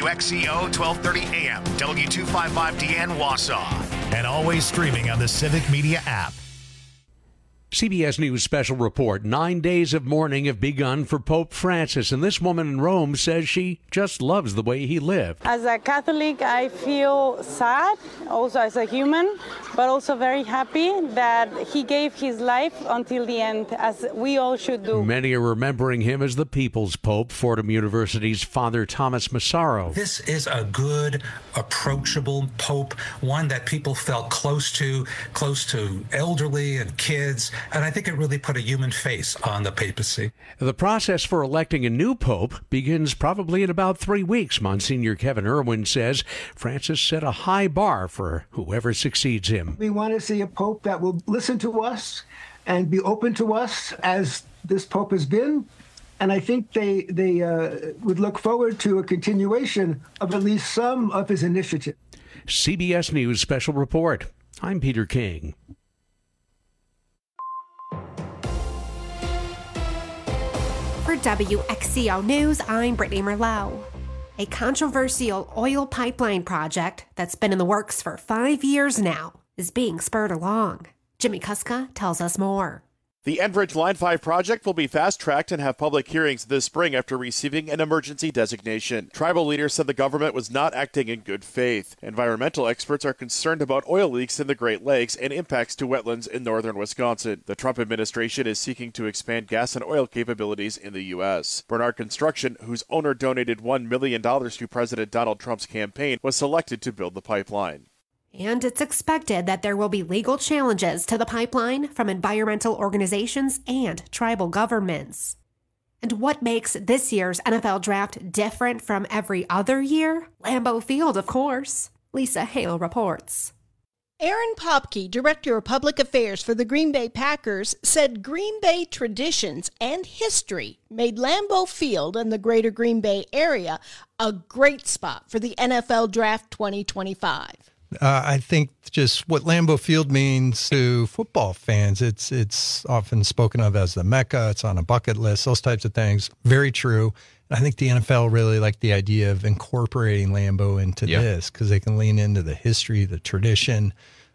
WXCO 1230 AM, W255DN Wausau. And always streaming on the Civic Media app. CBS News special report. 9 days of mourning have begun for Pope Francis, and this woman in Rome says she just loves the way he lived. As a Catholic, I feel sad, also as a human, but also very happy that he gave his life until the end, as we all should do. Many are remembering him as the People's Pope. Fordham University's Father Thomas Massaro. This is a good, approachable Pope, one that people felt close to elderly and kids. And I think it really put a human face on the papacy. The process for electing a new pope begins probably in about 3 weeks. Monsignor Kevin Irwin says Francis set a high bar for whoever succeeds him. We want to see a pope that will listen to us and be open to us as this pope has been. And I think they would look forward to a continuation of at least some of his initiatives. CBS News special report. I'm Peter King. For WXCO News, I'm Brittany Merlot. A controversial oil pipeline project that's been in the works for 5 years now is being spurred along. Jimmy Kuska tells us more. The Enbridge Line 5 project will be fast-tracked and have public hearings this spring after receiving an emergency designation. Tribal leaders said the government was not acting in good faith. Environmental experts are concerned about oil leaks in the Great Lakes and impacts to wetlands in northern Wisconsin. The Trump administration is seeking to expand gas and oil capabilities in the U.S. Bernard Construction, whose owner donated $1 million to President Donald Trump's campaign, was selected to build the pipeline. And it's expected that there will be legal challenges to the pipeline from environmental organizations and tribal governments. And what makes this year's NFL draft different from every other year? Lambeau Field, of course. Lisa Hale reports. Aaron Popke, Director of Public Affairs for the Green Bay Packers, said Green Bay traditions and history made Lambeau Field and the greater Green Bay area a great spot for the NFL Draft 2025. I think just what Lambeau Field means to football fans, it's often spoken of as the Mecca. It's on a bucket list, those types of things. Very true. I think the NFL really liked the idea of incorporating Lambeau into this because they can lean into the history, the tradition.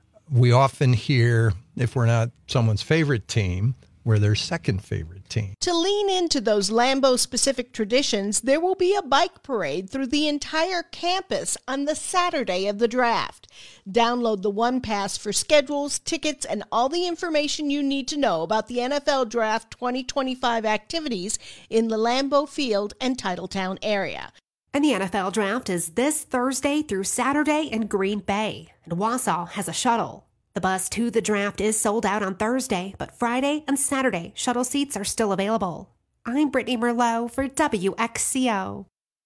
We often hear, if we're not someone's favorite team, we're their second favorite team. To lean into those Lambeau-specific traditions, there will be a bike parade through the entire campus on the Saturday of the draft. Download the One Pass for schedules, tickets, and all the information you need to know about the NFL Draft 2025 activities in the Lambeau Field and Titletown area. And the NFL Draft is this Thursday through Saturday in Green Bay, and Wausau has a shuttle. The bus to the draft is sold out on Thursday, but Friday and Saturday shuttle seats are still available. I'm Brittany Merlot for WXCO.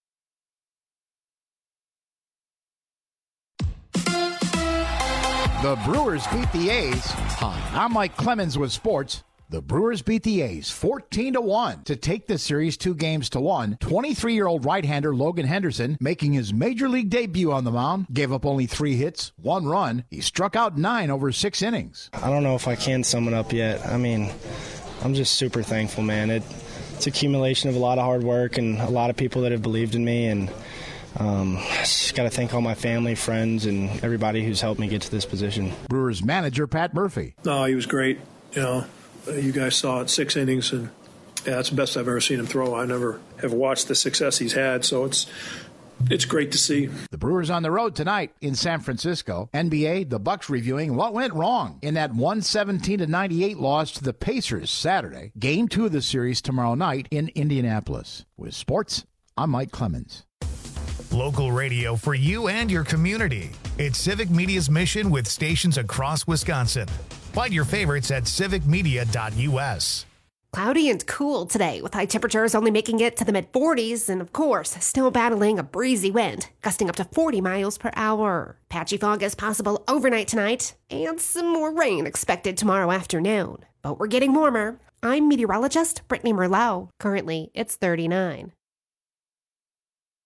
The Brewers beat the A's. Hi, I'm Mike Clemens with sports. The Brewers beat the A's 14-1 to take the series 2-1. 23-year-old right-hander Logan Henderson, making his major league debut on the mound, gave up only 3 hits, 1 run. He struck out 9 over 6 innings. I don't know if I can sum it up yet. I mean, I'm just super thankful, man. It's accumulation of a lot of hard work and a lot of people that have believed in me, and just got to thank all my family, friends, and everybody who's helped me get to this position. Brewers manager Pat Murphy. No, he was great. You guys saw it, 6 innings, and that's the best I've ever seen him throw. I never have watched the success he's had, so it's great to see. The Brewers on the road tonight in San Francisco. NBA, the Bucks reviewing what went wrong in that 117-98 loss to the Pacers Saturday. Game 2 of the series tomorrow night in Indianapolis. With sports, I'm Mike Clemens. Local radio for you and your community. It's Civic Media's mission with stations across Wisconsin. Find your favorites at civicmedia.us. Cloudy and cool today, with high temperatures only making it to the mid-40s, and of course, still battling a breezy wind, gusting up to 40 miles per hour. Patchy fog is possible overnight tonight, and some more rain expected tomorrow afternoon. But we're getting warmer. I'm meteorologist Brittany Merlot. Currently, it's 39.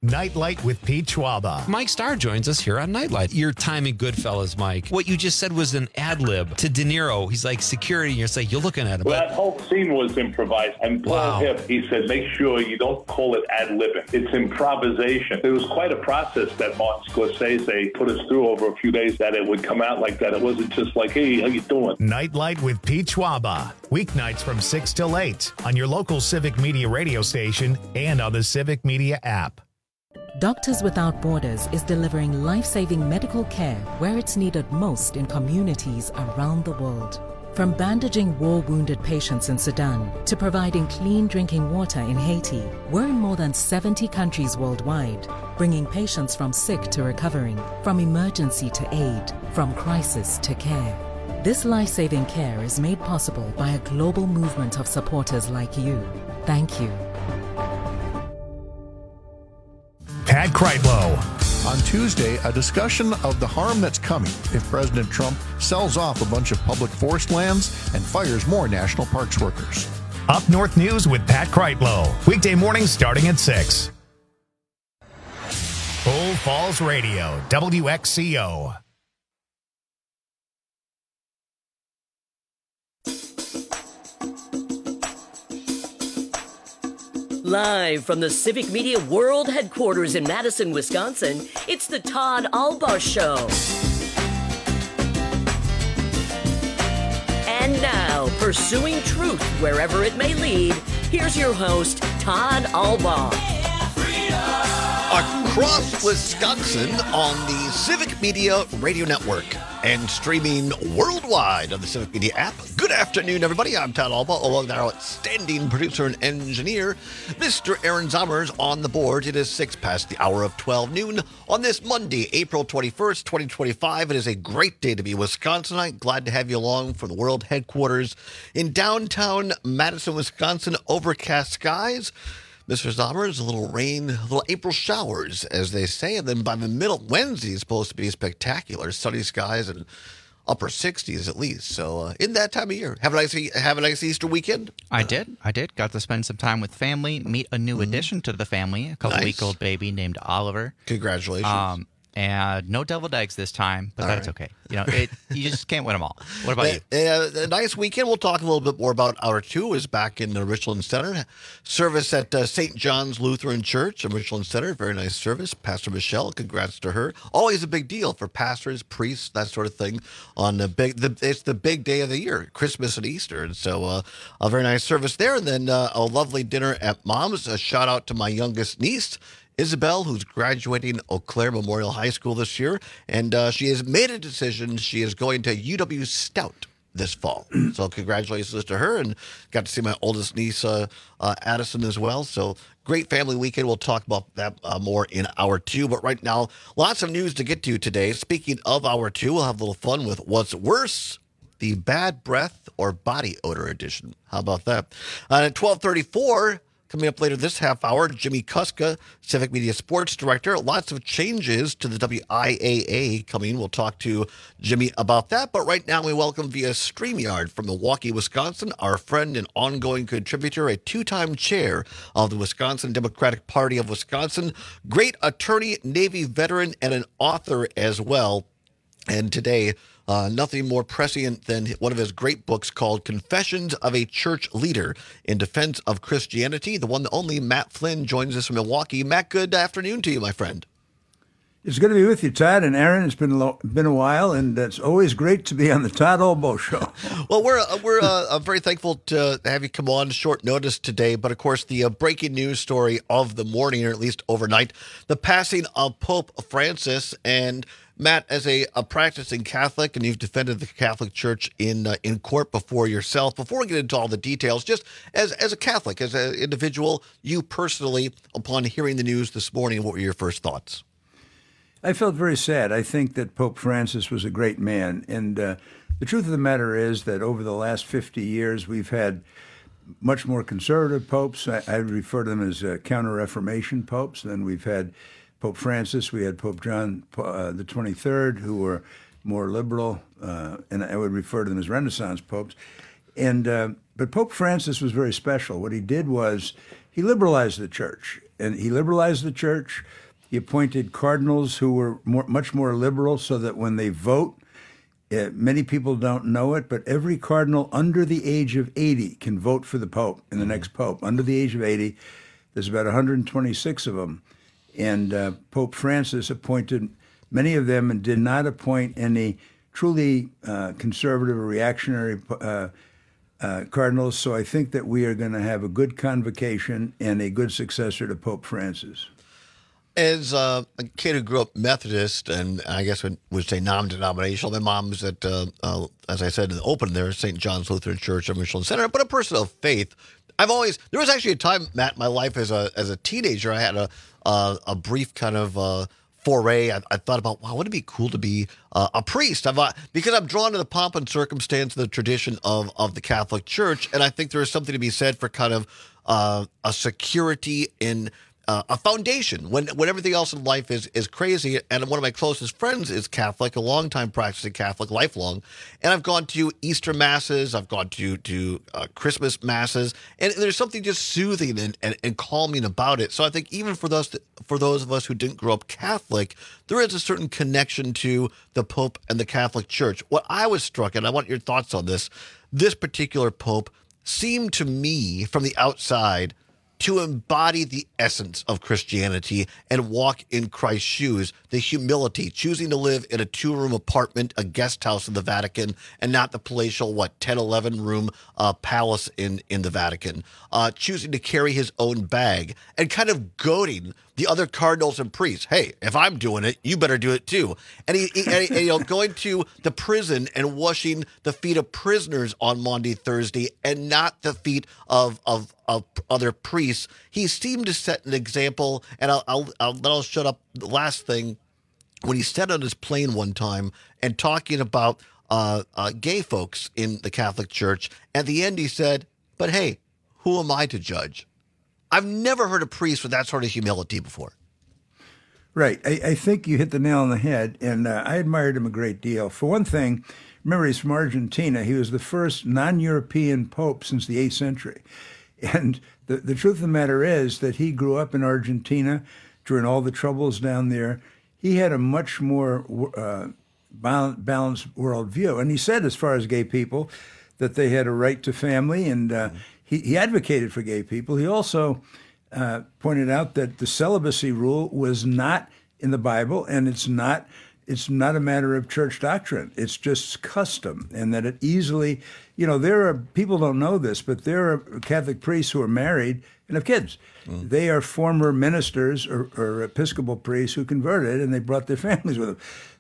Nightlight with Pete Schwaba. Mike Starr joins us here on Nightlight. Your time in Goodfellas, Mike. What you just said was an ad lib to De Niro. He's like security, and you're like, you're looking at him. Well, that whole scene was improvised. And Paul Hipp, he said, make sure you don't call it ad libbing. It's improvisation. It was quite a process that Martin Scorsese put us through over a few days that it would come out like that. It wasn't just like, hey, how you doing? Nightlight with Pete Schwaba. Weeknights from 6 till 8 on your local Civic Media radio station and on the Civic Media app. Doctors Without Borders is delivering life-saving medical care where it's needed most in communities around the world. From bandaging war-wounded patients in Sudan to providing clean drinking water in Haiti, we're in more than 70 countries worldwide, bringing patients from sick to recovering, from emergency to aid, from crisis to care. This life-saving care is made possible by a global movement of supporters like you. Thank you. Pat Kreitlow. On Tuesday, a discussion of the harm that's coming if President Trump sells off a bunch of public forest lands and fires more national parks workers. Up North News with Pat Kreitlow. Weekday mornings starting at 6. Bull Falls Radio, WXCO. Live from the Civic Media World Headquarters in Madison, Wisconsin, it's the Todd Albaugh Show. And now, pursuing truth wherever it may lead, here's your host, Todd Albaugh. Across Wisconsin on the Civic Media Radio Network and streaming worldwide on the Civic Media app. Good afternoon, everybody. I'm Todd Albaugh, along with our outstanding producer and engineer, Mr. Aaron Zommers, on the board. It is 6 past the hour of 12 noon on this Monday, April 21st, 2025. It is a great day to be Wisconsinite. Glad to have you along for the world headquarters in downtown Madison, Wisconsin. Overcast skies. Mr. Zommers, a little rain, a little April showers, as they say. And then by the middle, Wednesday is supposed to be spectacular. Sunny skies and upper 60s at least. So in that time of year, have a nice Easter weekend. I did. Got to spend some time with family, meet a new addition to the family, a couple-week-old baby named Oliver. Congratulations. And no deviled eggs this time, but that's okay. You know, you just can't win them all. What about you? A nice weekend. We'll talk a little bit more about Hour 2 is back in the Richland Center. Service at St. John's Lutheran Church in Richland Center. Very nice service. Pastor Michelle, congrats to her. Always a big deal for pastors, priests, that sort of thing. It's the big day of the year, Christmas and Easter. And so a very nice service there. And then a lovely dinner at Mom's. A shout out to my youngest niece, Isabel, who's graduating Eau Claire Memorial High School this year, and she has made a decision. She is going to UW Stout this fall. So congratulations to her, and got to see my oldest niece, Addison, as well. So great family weekend. We'll talk about that more in Hour 2. But right now, lots of news to get to today. Speaking of Hour 2, we'll have a little fun with What's Worse, the Bad Breath or Body Odor Edition. How about that? At 12:34, coming up later this half hour, Jimmy Kuska, Civic Media Sports Director. Lots of changes to the WIAA coming. We'll talk to Jimmy about that. But right now, we welcome via StreamYard from Milwaukee, Wisconsin, our friend and ongoing contributor, a two-time chair of the Wisconsin Democratic Party of Wisconsin, great attorney, Navy veteran, and an author as well. And today, nothing more prescient than one of his great books called Confessions of a Church Leader in Defense of Christianity. The one, the only Matt Flynn joins us from Milwaukee. Matt, good afternoon to you, my friend. It's good to be with you, Todd and Aaron. It's been a while, and it's always great to be on the Todd Albaugh Show. Well, we're very thankful to have you come on short notice today. But of course, the breaking news story of the morning, or at least overnight, the passing of Pope Francis. And Matt, as a practicing Catholic, and you've defended the Catholic Church in court before yourself. Before we get into all the details, just as a Catholic, as an individual, you personally, upon hearing the news this morning, what were your first thoughts? I felt very sad. I think that Pope Francis was a great man. And the truth of the matter is that over the last 50 years, we've had much more conservative popes. I refer to them as counter-Reformation popes. Then we've had Pope Francis. We had Pope John the 23rd, who were more liberal, and I would refer to them as Renaissance popes. And but Pope Francis was very special. What he did was he liberalized the church. and he liberalized the church. He appointed cardinals who were much more liberal, so that when they vote, many people don't know it, but every cardinal under the age of 80 can vote for the Pope and the next Pope. Under the age of 80, there's about 126 of them. And Pope Francis appointed many of them and did not appoint any truly conservative or reactionary cardinals. So I think that we are going to have a good convocation and a good successor to Pope Francis. As a kid who grew up Methodist, and I guess would say non-denominational, my mom's at, as I said in the open there, St. John's Lutheran Church in Michelin Center, but a person of faith. There was actually a time, Matt, in my life as a teenager, I had a brief kind of foray. I thought about, wow, wouldn't it be cool to be a priest? Because I'm drawn to the pomp and circumstance and the tradition of the Catholic Church, and I think there is something to be said for kind of a security in a foundation when everything else in life is crazy. And one of my closest friends is Catholic, a long-time practicing Catholic, lifelong. And I've gone to Easter masses, I've gone to Christmas masses, and there's something just soothing and calming about it. So I think even for those of us who didn't grow up Catholic, there is a certain connection to the Pope and the Catholic Church. What I was struck, and I want your thoughts on this particular Pope seemed to me from the outside to embody the essence of Christianity and walk in Christ's shoes, the humility, choosing to live in a 2-room apartment, a guest house in the Vatican, and not the palatial, 10, 11-room palace in the Vatican, choosing to carry his own bag and kind of goading the other cardinals and priests. Hey, if I'm doing it, you better do it too. And he going to the prison and washing the feet of prisoners on Maundy Thursday and not the feet of other priests. He seemed to set an example, and I'll shut up. The last thing, when he sat on his plane one time and talking about gay folks in the Catholic Church, at the end he said, "But hey, who am I to judge?" I've never heard a priest with that sort of humility before. Right. I think you hit the nail on the head, and I admired him a great deal. For one thing, remember, he's from Argentina. He was the first non-European pope since the 8th century. And the truth of the matter is that he grew up in Argentina during all the troubles down there. He had a much more balanced worldview. And he said, as far as gay people, that they had a right to family, and he advocated for gay people. He also pointed out that the celibacy rule was not in the Bible, and it's not a matter of church doctrine. It's just custom, and that it easily, there are, people don't know this, but there are Catholic priests who are married and have kids. Mm. They are former ministers or Episcopal priests who converted, and they brought their families with them.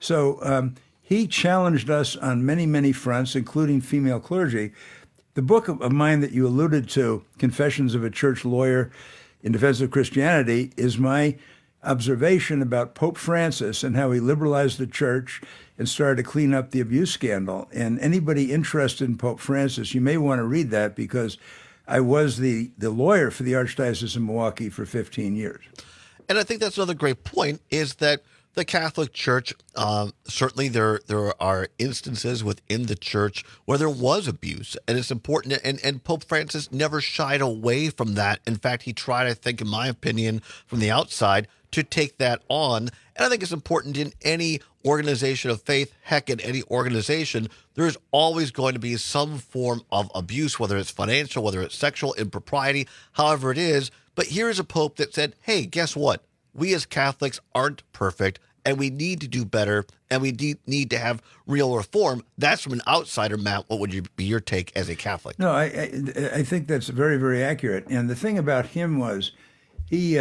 So he challenged us on many, many fronts, including female clergy. The book of mine that you alluded to, Confessions of a Church Lawyer in Defense of Christianity, is my observation about Pope Francis and how he liberalized the church and started to clean up the abuse scandal. And anybody interested in Pope Francis, you may want to read that, because I was the lawyer for the Archdiocese of Milwaukee for 15 years. And I think that's another great point, is that the Catholic Church, certainly there are instances within the church where there was abuse, and it's important, and Pope Francis never shied away from that. In fact, he tried, I think, in my opinion, from the outside, to take that on. And I think it's important in any organization of faith, heck, in any organization, there's always going to be some form of abuse, whether it's financial, whether it's sexual, impropriety, however it is. But here's a pope that said, hey, guess what? We as Catholics aren't perfect, and we need to do better, and we need to have real reform. That's from an outsider, Matt. What would be your take as a Catholic? No, I think that's very, very accurate. And the thing about him was he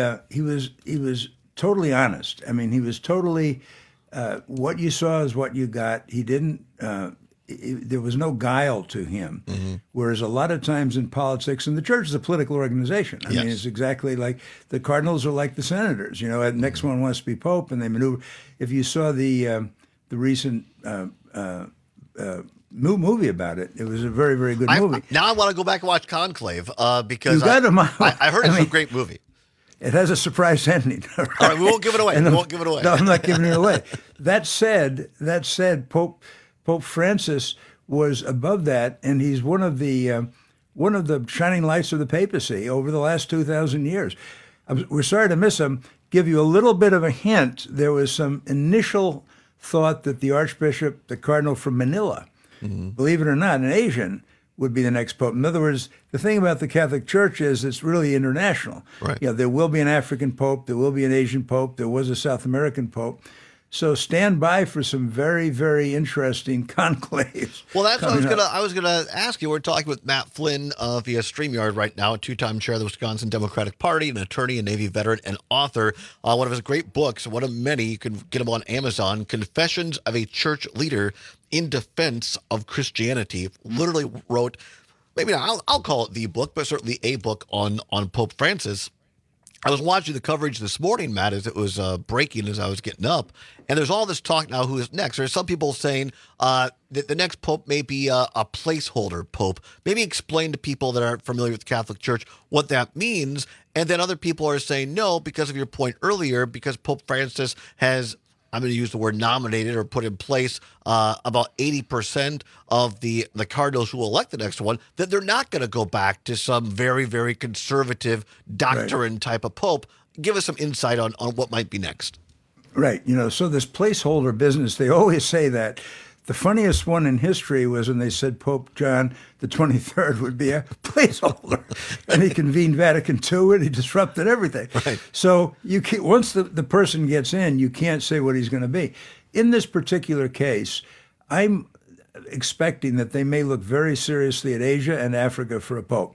was totally honest. I mean, he was totally what you saw is what you got. He didn't. There was no guile to him. Mm-hmm. Whereas a lot of times in politics, and the church is a political organization. I mean, it's exactly like the cardinals are like the senators. The next one wants to be pope, and they maneuver. If you saw the recent movie about it, it was a very, very good movie. Now I want to go back and watch Conclave because I heard it's a great movie. It has a surprise ending. Right? All right, we won't give it away. We won't give it away. No, I'm not giving it away. That said, Pope Francis was above that, and he's one of the shining lights of the papacy over the last 2,000 years. we're sorry to miss him. Give you a little bit of a hint. There was some initial thought that the Archbishop, the Cardinal from Manila, believe it or not, an Asian, would be the next pope. In other words, the thing about the Catholic Church is it's really international. Right. There will be an African pope, there will be an Asian pope, there was a South American pope. So stand by for some very, very interesting conclaves. Well, that's what I was gonna ask you. We're talking with Matt Flynn via StreamYard right now, a two-time chair of the Wisconsin Democratic Party, an attorney, a Navy veteran, and author. One of his great books, one of many, you can get them on Amazon, Confessions of a Church Leader in Defense of Christianity. Literally wrote, maybe not, I'll call it the book, but certainly a book on Pope Francis. I was watching the coverage this morning, Matt, as it was breaking as I was getting up. And there's all this talk now, who is next? There's some people saying that the next pope may be a placeholder pope. Maybe explain to people that aren't familiar with the Catholic Church what that means. And then other people are saying no, because of your point earlier, because Pope Francis has, I'm going to use the word nominated or put in place about 80% of the cardinals who will elect the next one, that they're not going to go back to some very, very conservative doctrine type of pope. Give us some insight on what might be next. Right. So this placeholder business, they always say that. The funniest one in history was when they said Pope John the 23rd would be a placeholder, and he convened Vatican II, and he disrupted everything. Right. So you can't, once the person gets in, you can't say what he's going to be. In this particular case, I'm expecting that they may look very seriously at Asia and Africa for a pope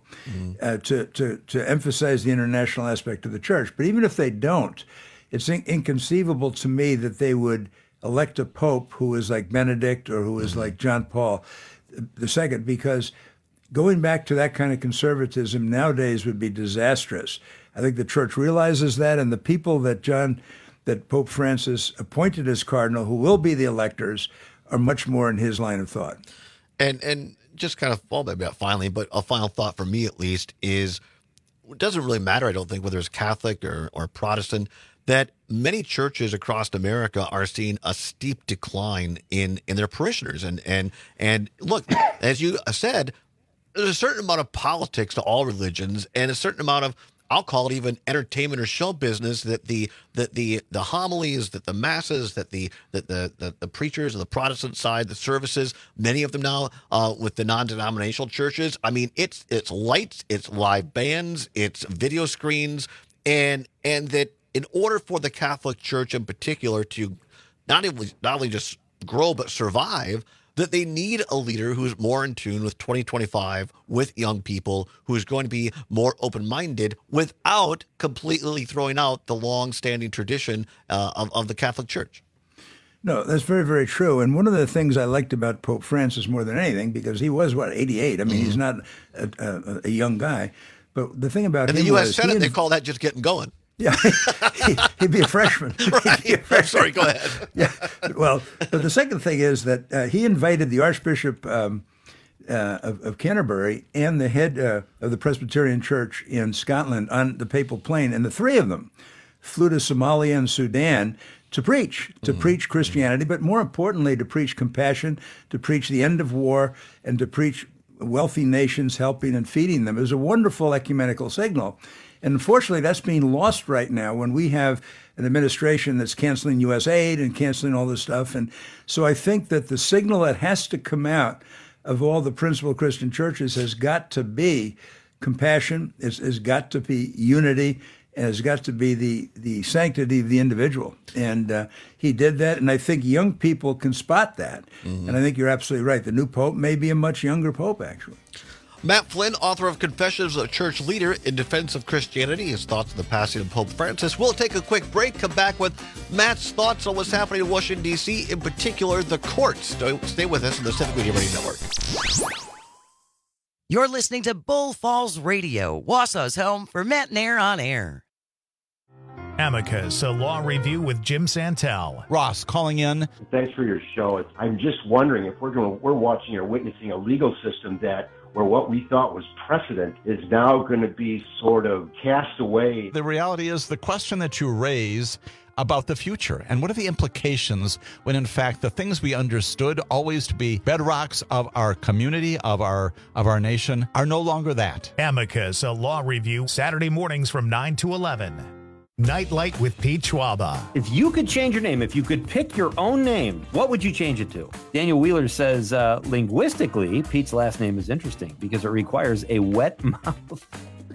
to emphasize the international aspect of the church. But even if they don't, it's inconceivable to me that they would elect a pope who is like Benedict or who is like John Paul II, because going back to that kind of conservatism nowadays would be disastrous. I think the church realizes that, and the people that Pope Francis appointed as cardinal, who will be the electors, are much more in his line of thought. And just kind of, well, maybe not finally, but a final thought for me at least is, it doesn't really matter, I don't think, whether it's Catholic or Protestant, that many churches across America are seeing a steep decline in their parishioners. And look, as you said, there's a certain amount of politics to all religions, and a certain amount of, I'll call it even entertainment or show business, that the homilies, that the masses, that the preachers on the Protestant side, the services, many of them now with the non-denominational churches. I mean, it's lights, it's live bands, it's video screens, and that in order for the Catholic Church in particular to not only just grow but survive, that they need a leader who's more in tune with 2025, with young people, who's going to be more open-minded without completely throwing out the long-standing tradition of the Catholic Church. No, that's very, very true. And one of the things I liked about Pope Francis more than anything, because he was, 88? I mean, he's not a young guy. But the thing about him was... In the U.S. Senate, they call that just getting going. Yeah, he'd be a freshman. Right. Sorry, go ahead. Yeah, well, but the second thing is that he invited the Archbishop of Canterbury and the head of the Presbyterian Church in Scotland on the Papal Plain, and the three of them flew to Somalia and Sudan to preach Christianity, but more importantly, to preach compassion, to preach the end of war, and to preach wealthy nations helping and feeding them. It was a wonderful ecumenical signal. And unfortunately, that's being lost right now when we have an administration that's canceling U.S. aid and canceling all this stuff. And so I think that the signal that has to come out of all the principal Christian churches has got to be compassion, has got to be unity, and has got to be the sanctity of the individual. And he did that, and I think young people can spot that. Mm-hmm. And I think you're absolutely right. The new pope may be a much younger pope, actually. Matt Flynn, author of Confessions of a Church Leader in Defense of Christianity, his thoughts on the passing of Pope Francis. We'll take a quick break, come back with Matt's thoughts on what's happening in Washington, D.C., in particular, the courts. Stay with us on the Civic Media Radio Network. You're listening to Bull Falls Radio, Wausau's home for Matt Nair on air. Amicus, a law review with Jim Santel. Ross calling in. Thanks for your show. I'm just wondering if we're watching or witnessing a legal system where what we thought was precedent is now going to be sort of cast away. The reality is the question that you raise about the future and what are the implications when in fact the things we understood always to be bedrocks of our community, of our nation, are no longer that. Amicus, a law review, Saturday mornings from 9 to 11. Nightlight with Pete Schwaba. If you could change your name, if you could pick your own name, what would you change it to? Daniel Wheeler says, linguistically, Pete's last name is interesting because it requires a wet mouth.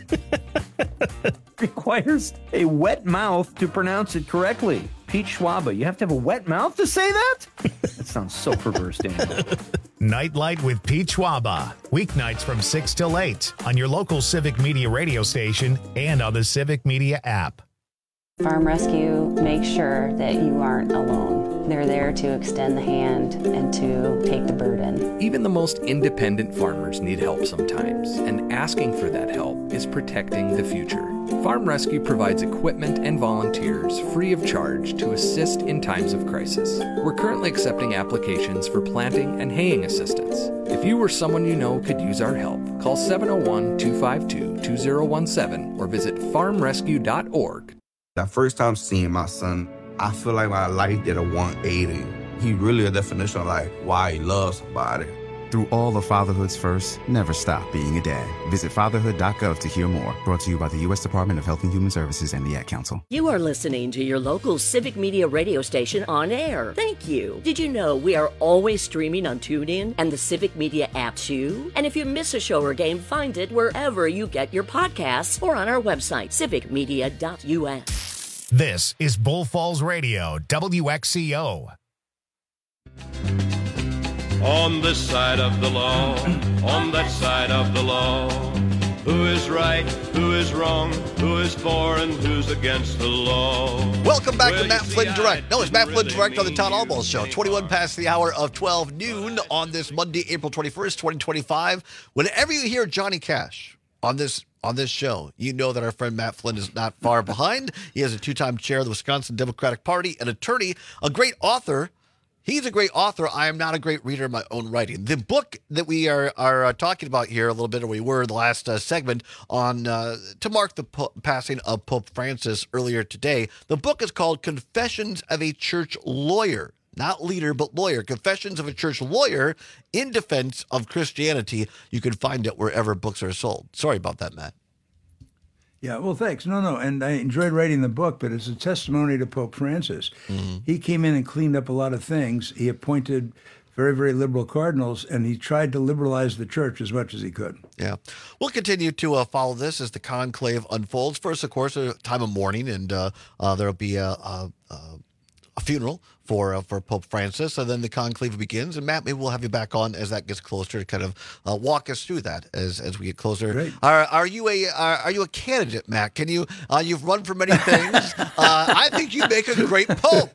Requires a wet mouth to pronounce it correctly. Pete Schwaba, you have to have a wet mouth to say that? That sounds so perverse, Daniel. Nightlight with Pete Schwaba. Weeknights from 6 till 8 on your local Civic Media radio station and on the Civic Media app. Farm Rescue makes sure that you aren't alone. They're there to extend the hand and to take the burden. Even the most independent farmers need help sometimes, and asking for that help is protecting the future. Farm Rescue provides equipment and volunteers free of charge to assist in times of crisis. We're currently accepting applications for planting and haying assistance. If you or someone you know could use our help, call 701-252-2017 or visit farmrescue.org. That first time seeing my son, I feel like my life did a 180. He really a definition of like why he loves somebody. Through all of fatherhood's first, never stop being a dad. Visit fatherhood.gov to hear more. Brought to you by the U.S. Department of Health and Human Services and the Ad Council. You are listening to your local Civic Media radio station on air. Thank you. Did you know we are always streaming on TuneIn and the Civic Media app too? And if you miss a show or game, find it wherever you get your podcasts or on our website, civicmedia.us. This is Bull Falls Radio, WXCO. On this side of the law, on that side of the law, who is right, who is wrong, who is for and who's against the law? Welcome back to Matt Flynn Direct. No, it's Matt Flynn Direct on the Todd Albaugh Show. 21 past the hour of 12 noon on this Monday, April 21st, 2025. Whenever you hear Johnny Cash on this show, you know that our friend Matt Flynn is not far behind. He is a two-time chair of the Wisconsin Democratic Party, an attorney, a great author. He's a great author. I am not a great reader of my own writing. The book that we are talking about here a little bit, or we were in the last segment on to mark the passing of Pope Francis earlier today. The book is called Confessions of a Church Lawyer. Not leader, but lawyer. Confessions of a Church Lawyer in Defense of Christianity. You can find it wherever books are sold. Sorry about that, Matt. Yeah, well, thanks. No, and I enjoyed writing the book, but it's a testimony to Pope Francis. Mm-hmm. He came in and cleaned up a lot of things. He appointed very, very liberal cardinals, and he tried to liberalize the church as much as he could. Yeah. We'll continue to follow this as the conclave unfolds. First, of course, a time of mourning, and there'll be a funeral for Pope Francis, and then the conclave begins. And Matt, maybe we'll have you back on as that gets closer to kind of walk us through that as we get closer. Great. Are you a candidate, Matt? Can you you've run for many things. I think you make a great pope.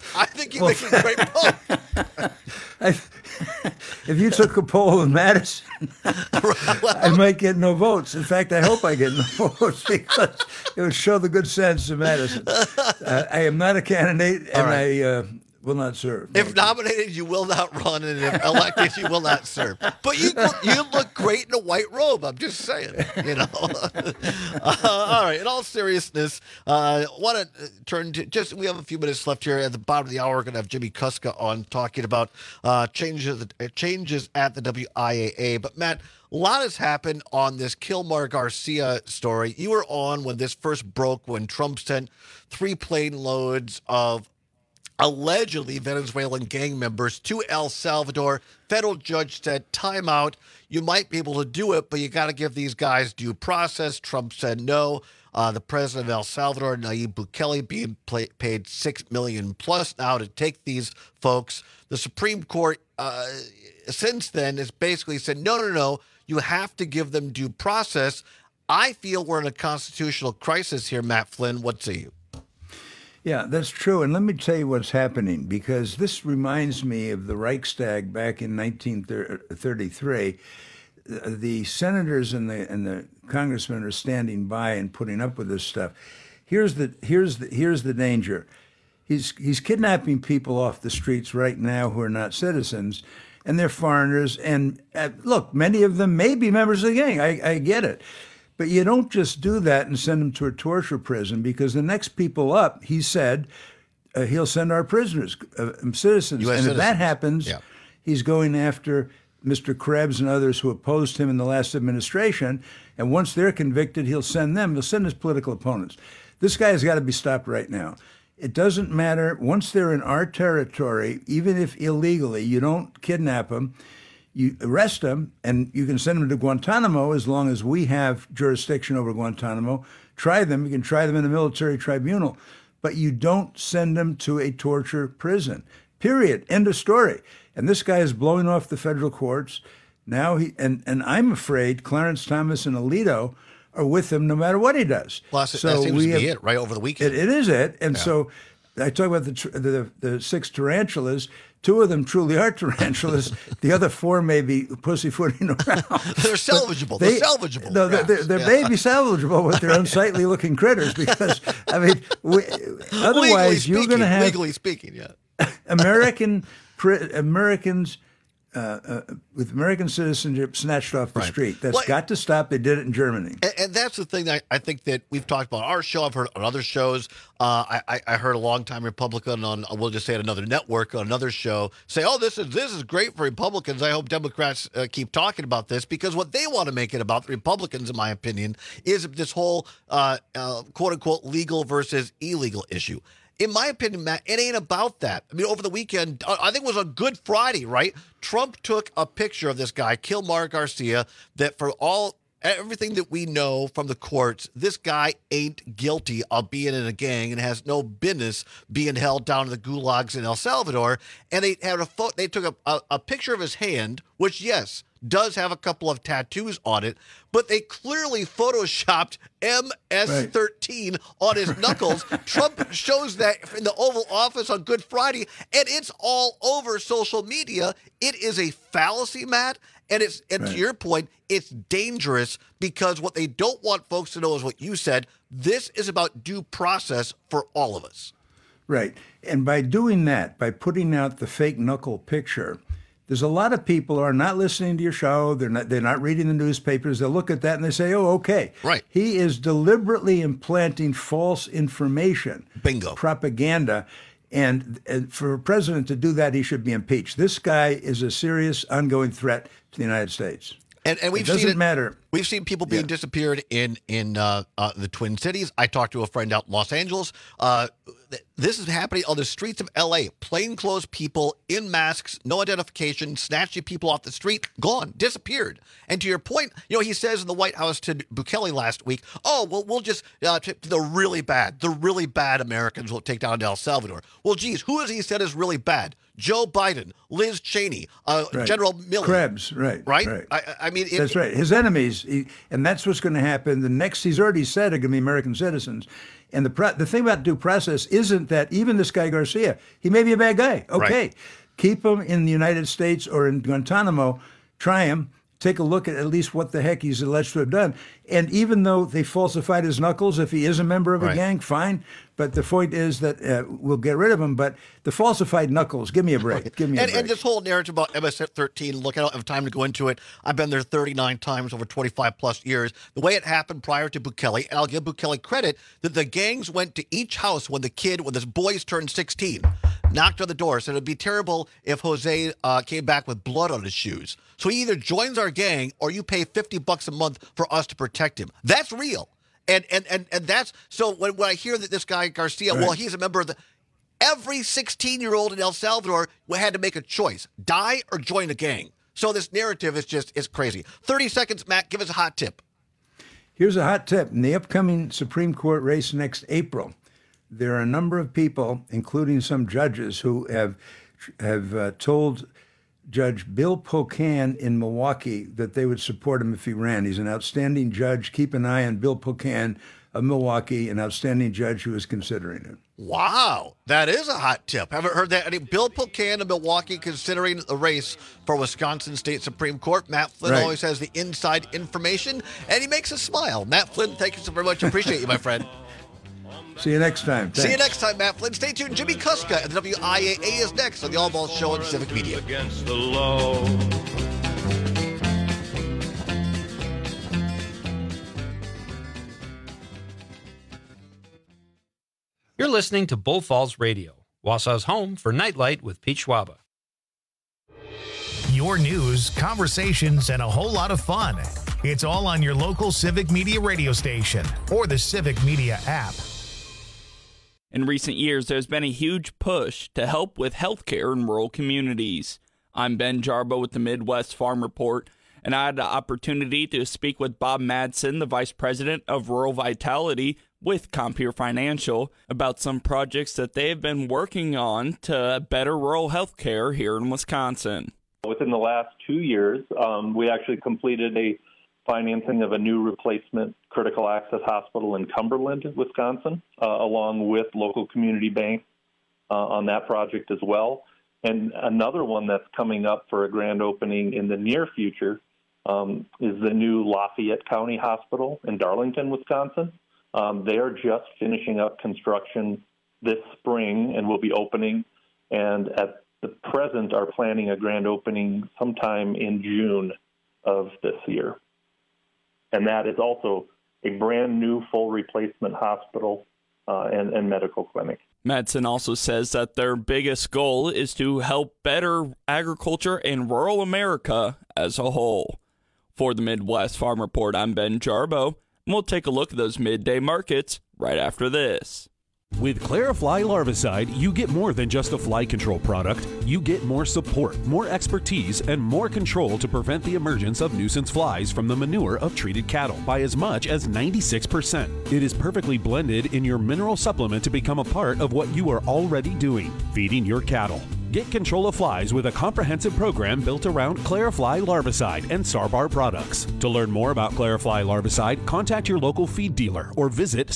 If you took a poll in Madison, I might get no votes. In fact, I hope I get no votes because it would show the good sense of Madison. I am not a candidate, and I will not serve. If nominated, you will not run, and if elected, you will not serve. But you look great in a white robe. I'm just saying, you know. All right. In all seriousness, I want to turn to we have a few minutes left here. At the bottom of the hour, we're going to have Jimmy Kuska on talking about changes at the WIAA. But Matt, a lot has happened on this Kilmar Garcia story. You were on when this first broke, when Trump sent 3 plane loads of allegedly Venezuelan gang members to El Salvador. Federal judge said, time out. You might be able to do it, but you got to give these guys due process. Trump said no. The president of El Salvador, Nayib Bukele, being paid $6 million plus now to take these folks. The Supreme Court since then has basically said, no. You have to give them due process. I feel we're in a constitutional crisis here, Matt Flynn. What say you? Yeah, that's true. And let me tell you what's happening, because this reminds me of the Reichstag back in 1933. The senators and the congressmen are standing by and putting up with this stuff. Here's the danger. He's kidnapping people off the streets right now who are not citizens, and they're foreigners. And look, many of them may be members of the gang. I get it. But you don't just do that and send them to a torture prison, because the next people up, he said, he'll send our prisoners, citizens. US and citizens. If that happens, he's going after Mr. Krebs and others who opposed him in the last administration. And once they're convicted, he'll send them. He'll send his political opponents. This guy has got to be stopped right now. It doesn't matter. Once they're in our territory, even if illegally, you don't kidnap them. You arrest them, and you can send them to Guantanamo as long as we have jurisdiction over Guantanamo. Try them. You can try them in a military tribunal. But you don't send them to a torture prison. Period. End of story. And this guy is blowing off the federal courts. Now and I'm afraid Clarence Thomas and Alito are with him no matter what he does. Well, that seems to be it, right, over the weekend. It is it. And so I talk about the 6 tarantulas. 2 of them truly are tarantulas. The other 4 may be pussyfooting around. They're salvageable. They're salvageable. No, they may be salvageable, but they're unsightly looking critters because, I mean, otherwise you're going to have... Legally speaking, yeah. Americans with American citizenship snatched off the street. That's got to stop. They did it in Germany. And that's the thing that I think that we've talked about on our show. I've heard on other shows. I heard a longtime Republican on, we'll just say at another network, on another show, say, oh, this is great for Republicans. I hope Democrats keep talking about this, because what they want to make it about, the Republicans, in my opinion, is this whole quote-unquote legal versus illegal issue. In my opinion, Matt, it ain't about that. I mean, over the weekend, I think it was on Good Friday, right? Trump took a picture of this guy, Kilmar Garcia, that for everything that we know from the courts, this guy ain't guilty of being in a gang and has no business being held down in the gulags in El Salvador. And they had they took a picture of his hand, which, yes, does have a couple of tattoos on it, but they clearly photoshopped MS-13 on his knuckles. Trump shows that in the Oval Office on Good Friday, and it's all over social media. It is a fallacy, Matt, and to your point, it's dangerous, because what they don't want folks to know is what you said. This is about due process for all of us. Right, and by doing that, by putting out the fake knuckle picture, there's a lot of people who are not listening to your show. They're not reading the newspapers. They'll look at that and they say, oh, okay. Right. He is deliberately implanting false information. Bingo. Propaganda. And for a president to do that, he should be impeached. This guy is a serious ongoing threat to the United States. And we've seen doesn't matter. We've seen people being disappeared in the Twin Cities. I talked to a friend out in Los Angeles. This is happening on the streets of L.A. Plainclothes people in masks, no identification, snatching people off the street, gone, disappeared. And to your point, he says in the White House to Bukele last week, oh, well, we'll just the really bad Americans will take down El Salvador. Well, geez, who has he said is really bad? Joe Biden, Liz Cheney, General Milley. Krebs, right. I mean, that's right. His enemies, and that's what's going to happen. The next, he's already said, are going to be American citizens. And the thing about due process isn't that even this guy Garcia, he may be a bad guy. Okay, keep him in the United States or in Guantanamo, try him. Take a look at least what the heck he's alleged to have done. And even though they falsified his knuckles, if he is a member of a gang, fine. But the point is that we'll get rid of him. But the falsified knuckles, give me a break. Give me a break. And this whole narrative about MS-13, look, I don't have time to go into it. I've been there 39 times over 25 plus years. The way it happened prior to Bukele, and I'll give Bukele credit, that the gangs went to each house when this boys turned 16, knocked on the door, said it'd be terrible if Jose came back with blood on his shoes. So he either joins our gang or you pay $50 a month for us to protect him. That's real. And that's so when I hear that this guy Garcia, well, he's a member of every 16-year-old in El Salvador had to make a choice, die or join a gang. So this narrative is crazy. 30 seconds, Matt, give us a hot tip. Here's a hot tip. In the upcoming Supreme Court race next April, there are a number of people, including some judges, who have told Judge Bill Pocan in Milwaukee that they would support him if he ran. He's an outstanding judge. Keep an eye on Bill Pocan of Milwaukee, an outstanding judge who is considering it. Wow, that is a hot tip. Haven't heard that. Bill Pocan of Milwaukee considering the race for Wisconsin State Supreme Court. Matt Flynn always has the inside information, and he makes us smile. Matt Flynn, thank you so very much. Appreciate you, my friend. See you next time. Thanks. See you next time, Matt Flynn. Stay tuned. Jimmy Kuska and the WIAA is next on the All Balls Show on Civic Media. Against the law. You're listening to Bull Falls Radio, Wausau's home for Nightlight with Pete Schwaba. Your news, conversations, and a whole lot of fun. It's all on your local Civic Media radio station or the Civic Media app. In recent years, there's been a huge push to help with healthcare in rural communities. I'm Ben Jarbo with the Midwest Farm Report, and I had the opportunity to speak with Bob Madsen, the Vice President of Rural Vitality with Compeer Financial, about some projects that they've been working on to better rural healthcare here in Wisconsin. Within the last 2 years, we actually completed a financing of a new replacement critical access hospital in Cumberland, Wisconsin, along with local community banks on that project as well. And another one that's coming up for a grand opening in the near future is the new Lafayette County Hospital in Darlington, Wisconsin. They are just finishing up construction this spring and will be opening, and at the present are planning a grand opening sometime in June of this year. And that is also a brand new full replacement hospital and medical clinic. Madsen also says that their biggest goal is to help better agriculture in rural America as a whole. For the Midwest Farm Report, I'm Ben Jarbo, and we'll take a look at those midday markets right after this. With Clarifly Larvicide, you get more than just a fly control product. You get more support, more expertise, and more control to prevent the emergence of nuisance flies from the manure of treated cattle by as much as 96%. It is perfectly blended in your mineral supplement to become a part of what you are already doing, feeding your cattle. Get control of flies with a comprehensive program built around Clarifly Larvicide and Sarbar products. To learn more about Clarifly Larvicide, contact your local feed dealer or visit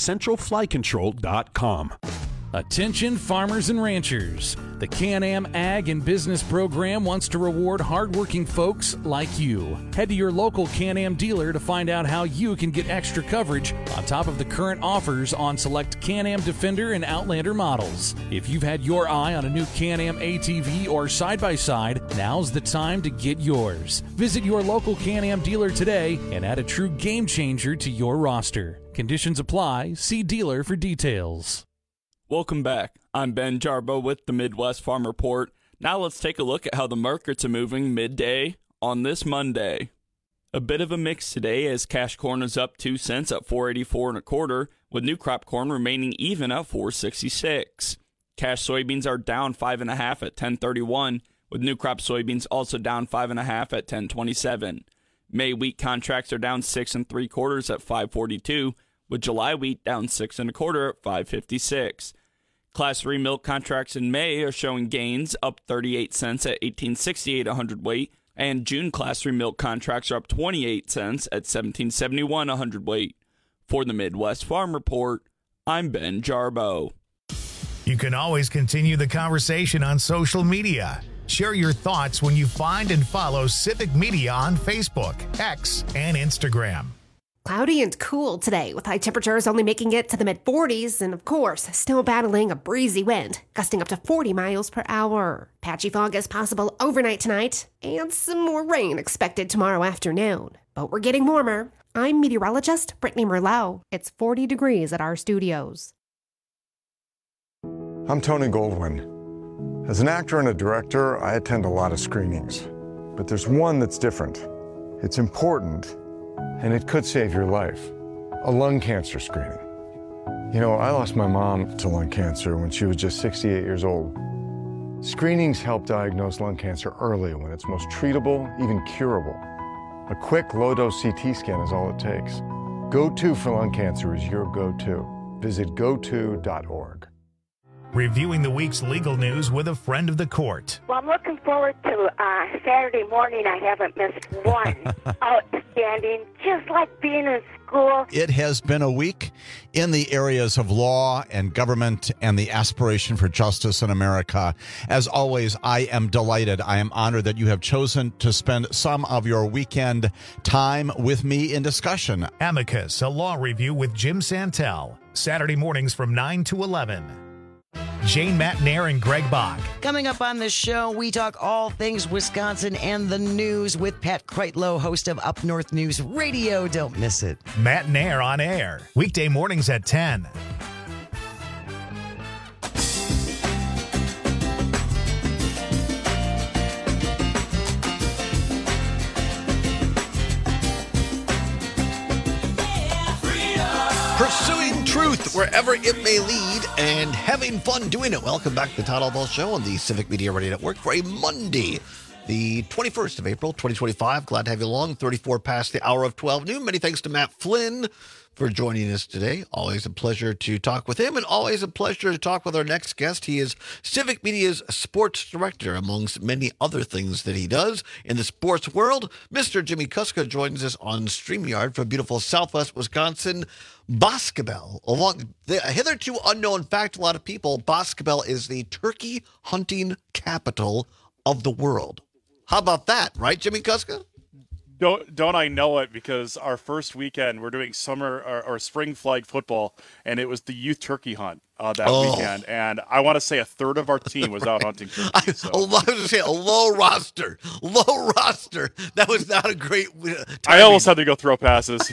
centralflycontrol.com. Attention farmers and ranchers. The Can-Am Ag and Business Program wants to reward hardworking folks like you. Head to your local Can-Am dealer to find out how you can get extra coverage on top of the current offers on select Can-Am Defender and Outlander models. If you've had your eye on a new Can-Am ATV or side-by-side, now's the time to get yours. Visit your local Can-Am dealer today and add a true game changer to your roster. Conditions apply. See dealer for details. Welcome back. I'm Ben Jarbo with the Midwest Farm Report. Now let's take a look at how the markets are moving midday on this Monday. A bit of a mix today as cash corn is up 2 cents at $4.84 1/4, with new crop corn remaining even at $4.66. Cash soybeans are down 5.5 at $10.31, with new crop soybeans also down 5.5 at $10.27. May wheat contracts are down 6 3/4 at $5.42, with July wheat down 6 1/4 at $5.56. Class 3 milk contracts in May are showing gains, up 38 cents at $18.68 a hundredweight, and June Class 3 milk contracts are up 28 cents at $17.71 a hundredweight. For the Midwest Farm Report, I'm Ben Jarbo. You can always continue the conversation on social media. Share your thoughts when you find and follow Civic Media on Facebook, X, and Instagram. Cloudy and cool today, with high temperatures only making it to the mid-40s and, of course, still battling a breezy wind, gusting up to 40 miles per hour. Patchy fog is possible overnight tonight, and some more rain expected tomorrow afternoon. But we're getting warmer. I'm meteorologist Brittany Merlot. It's 40 degrees at our studios. I'm Tony Goldwyn. As an actor and a director, I attend a lot of screenings. But there's one that's different. It's important, and it could save your life. A lung cancer screening. You know, I lost my mom to lung cancer when she was just 68 years old. Screenings help diagnose lung cancer early when it's most treatable, even curable. A quick low-dose CT scan is all it takes. Go-To for lung cancer is your go-to. Visit goto.org. Reviewing the week's legal news with a friend of the court. Well, I'm looking forward to Saturday morning. I haven't missed one. Outstanding, just like being in school. It has been a week in the areas of law and government and the aspiration for justice in America. As always, I am delighted. I am honored that you have chosen to spend some of your weekend time with me in discussion. Amicus, a law review with Jim Santel. Saturday mornings from 9 to 11. Jane Matnair and Greg Bach. Coming up on this show, we talk all things Wisconsin and the news with Pat Kreitlow, host of Up North News Radio. Don't miss it. Matnair on air, weekday mornings at 10. Pursuing truth truth wherever it may lead and having fun doing it. Welcome back to the Todd Ball Show on the Civic Media Radio Network for a Monday, the 21st of April, 2025. Glad to have you along. 34 past the hour of 12 noon. Many thanks to Matt Flynn for joining us today. Always a pleasure to talk with him, and always a pleasure to talk with our next guest. He is Civic Media's sports director, amongst many other things that he does in the sports world. Mr. Jimmy Kuska joins us on StreamYard from beautiful Southwest Wisconsin. Boscobel, along the hitherto unknown fact to a lot of people, Boscobel is the turkey hunting capital of the world. How about that, right, Jimmy Kuska? Don't I know it, because our first weekend we're doing summer or spring flag football, and it was the youth turkey hunt that weekend, and I want to say a third of our team was out hunting turkeys. So. I was going to say a low roster. That was not a great timing. I almost had to go throw passes.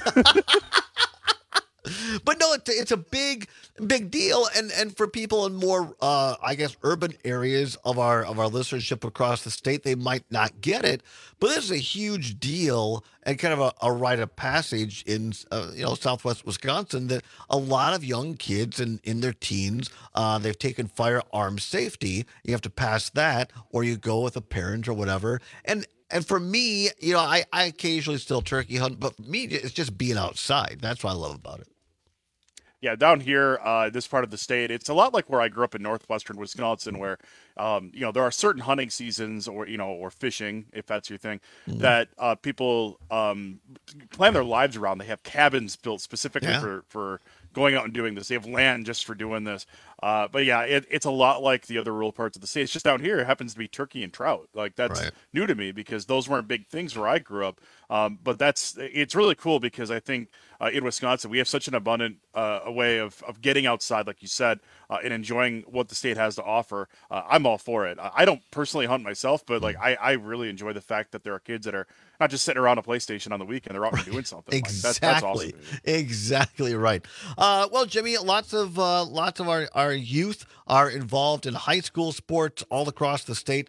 But no, it's a big deal, and for people in more, I guess, urban areas of our listenership across the state, they might not get it. But this is a huge deal and kind of a rite of passage in Southwest Wisconsin, that a lot of young kids in their teens, they've taken firearm safety. You have to pass that, or you go with a parent or whatever. And for me, I occasionally still turkey hunt, but for me, it's just being outside. That's what I love about it. Yeah, down here, this part of the state, it's a lot like where I grew up in northwestern Wisconsin, where there are certain hunting seasons, or fishing, if that's your thing, that people plan their lives around. They have cabins built specifically for going out and doing this. They have land just for doing this. But yeah, it's a lot like the other rural parts of the state. It's just down here, it happens to be turkey and trout. Like, that's new to me, because those weren't big things where I grew up. But it's really cool, because I think in Wisconsin, we have such an abundant a way of getting outside, like you said, and enjoying what the state has to offer. I'm all for it. I don't personally hunt myself, but I really enjoy the fact that there are kids that are not just sitting around a PlayStation on the weekend. They're out and doing something. Exactly. That's awesome. Exactly right. Well, Jimmy, lots of our youth are involved in high school sports all across the state.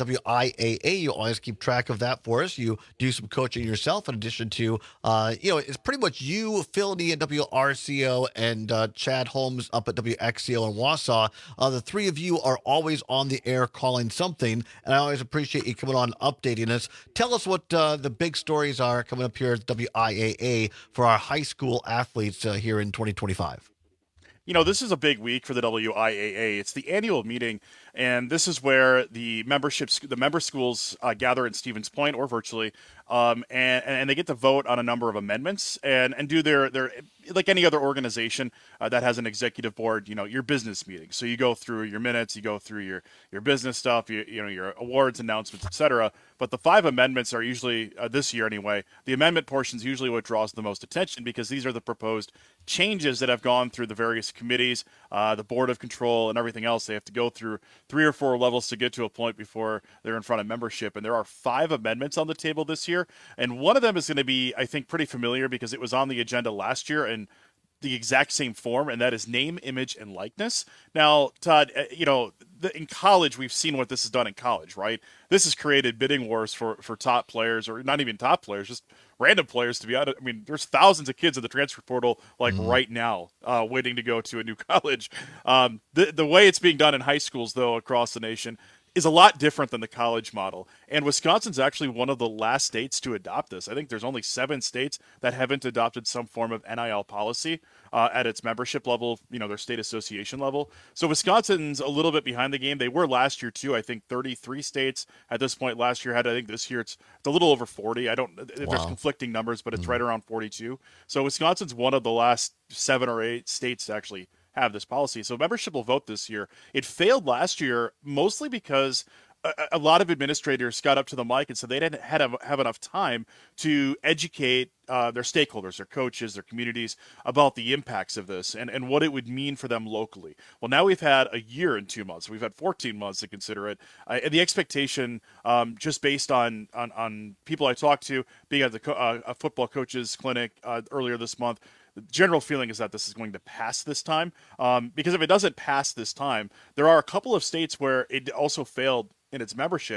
WIAA, you always keep track of that for us. You do some coaching yourself, in addition to, it's pretty much you, Phil D at WRCO, and Chad Holmes up at WXCO in Wausau. The three of you are always on the air calling something, and I always appreciate you coming on and updating us. Tell us what the big stories are coming up here at WIAA for our high school athletes here in 2025. This is a big week for the WIAA. It's the annual meeting, and this is where the member schools gather in Stevens Point or virtually, and they get to vote on a number of amendments and do their like any other organization that has an executive board, your business meeting. So you go through your minutes, you go through your business stuff, your awards, announcements, etc. But the 5 amendments are usually, this year anyway, the amendment portion is usually what draws the most attention, because these are the proposed changes that have gone through the various committees, the board of control, and everything else. They have to go through 3 or 4 levels to get to a point before they're in front of membership. And there are 5 amendments on the table this year. And one of them is going to be, I think, pretty familiar, because it was on the agenda last year in the exact same form, and that is name, image, and likeness. Now, Todd, in college, we've seen what this has done in college, right? This has created bidding wars for top players, or not even top players, just random players, to be honest. I mean, there's thousands of kids in the transfer portal, right now, waiting to go to a new college. The way it's being done in high schools, though, across the nation, is a lot different than the college model. And Wisconsin's actually one of the last states to adopt this. I think there's only 7 states that haven't adopted some form of NIL policy at its membership level, their state association level. So Wisconsin's a little bit behind the game. They were last year too. I think 33 states at this point last year had. I think this year it's a little over 40. I don't if there's conflicting numbers, but it's right around 42. So Wisconsin's one of the last 7 or 8 states to actually have this policy. So membership will vote this year. It failed last year mostly because a lot of administrators got up to the mic and said they didn't have enough time to educate their stakeholders, their coaches, their communities about the impacts of this and what it would mean for them locally. Well, now we've had a year and 2 months. We've had 14 months to consider it. And the expectation, just based on people I talked to, being at a football coaches clinic earlier this month, the general feeling is that this is going to pass this time, because if it doesn't pass this time, there are a couple of states where it also failed in its membership.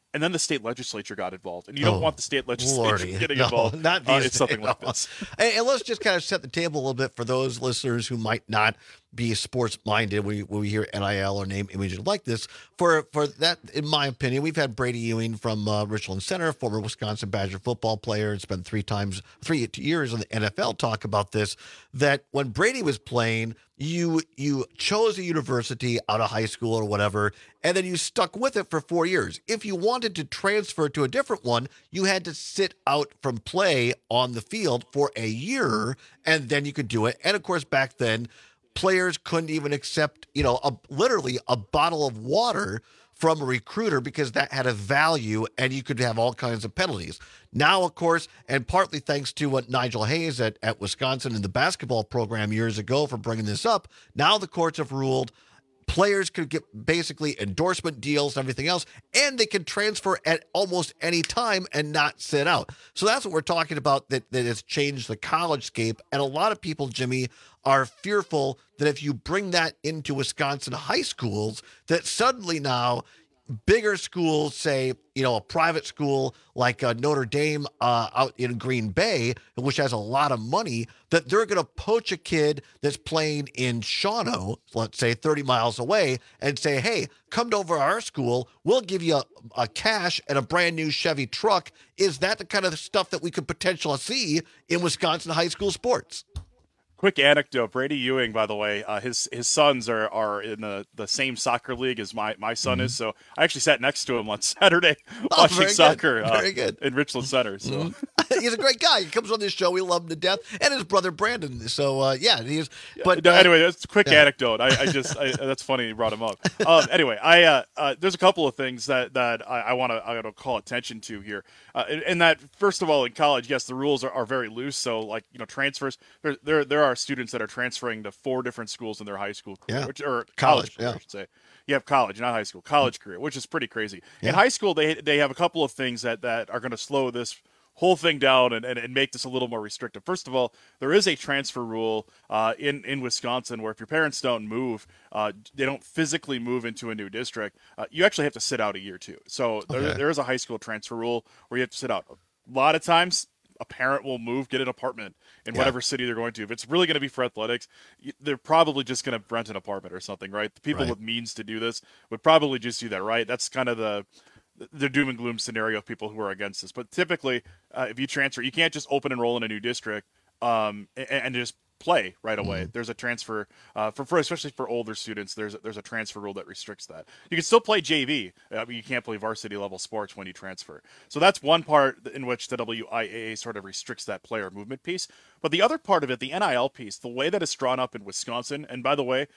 And then the state legislature got involved, and you don't want the state legislature getting involved. Not these it's something like this. And let's just kind of set the table a little bit for those listeners who might not be sports minded when we hear NIL or name, image, and likeness. For that, in my opinion, we've had Brady Ewing from Richland Center, former Wisconsin Badger football player, and spent 3 years in the NFL, talk about this. That when Brady was playing, you chose a university out of high school or whatever, and then you stuck with it for 4 years. If you wanted to transfer to a different one, you had to sit out from play on the field for a year, and then you could do it. And of course, back then, players couldn't even accept, literally a bottle of water from a recruiter because that had a value, and you could have all kinds of penalties. Now, of course, and partly thanks to what Nigel Hayes at Wisconsin in the basketball program years ago for bringing this up, now the courts have ruled players could get basically endorsement deals and everything else, and they can transfer at almost any time and not sit out. So that's what we're talking about, that has changed the college scape. And a lot of people, Jimmy, are fearful that if you bring that into Wisconsin high schools, that suddenly now bigger schools, say, a private school like Notre Dame out in Green Bay, which has a lot of money, that they're going to poach a kid that's playing in Shawano, let's say 30 miles away, and say, hey, come over to our school. We'll give you a cash and a brand new Chevy truck. Is that the kind of stuff that we could potentially see in Wisconsin high school sports? Quick anecdote: Brady Ewing, by the way, his sons are in the same soccer league as my son is. So I actually sat next to him on Saturday watching soccer in Richland Center. So he's a great guy. He comes on this show. We love him to death, and his brother Brandon. So he's. But anyway, that's a quick anecdote. I that's funny you brought him up. Anyway, there's a couple of things that I want to call attention to here. And that, first of all, in college, yes, the rules are very loose. So like transfers, there are students that are transferring to 4 different schools in their high school career, or college career, I should say. You have college, not high school, college career, which is pretty crazy. In high school, they have a couple of things that are going to slow this whole thing down and make this a little more restrictive. First of all, there is a transfer rule in Wisconsin where if your parents don't move, they don't physically move into a new district, you actually have to sit out a year too. So there is a high school transfer rule where you have to sit out. A lot of times, a parent will get an apartment in whatever city they're going to. If it's really going to be for athletics, they're probably just going to rent an apartment or something, right? The people with means to do this would probably just do that, right? That's kind of the doom and gloom scenario of people who are against this. But typically, if you transfer, you can't just open enroll in a new district and just play right away. There's a transfer for especially for older students. There's a transfer rule that restricts that. You can still play JV. You can't play varsity level sports when you transfer. So that's one part in which the WIAA sort of restricts that player movement piece. But the other part of it, the NIL piece, the way that it's drawn up in Wisconsin, and by the way,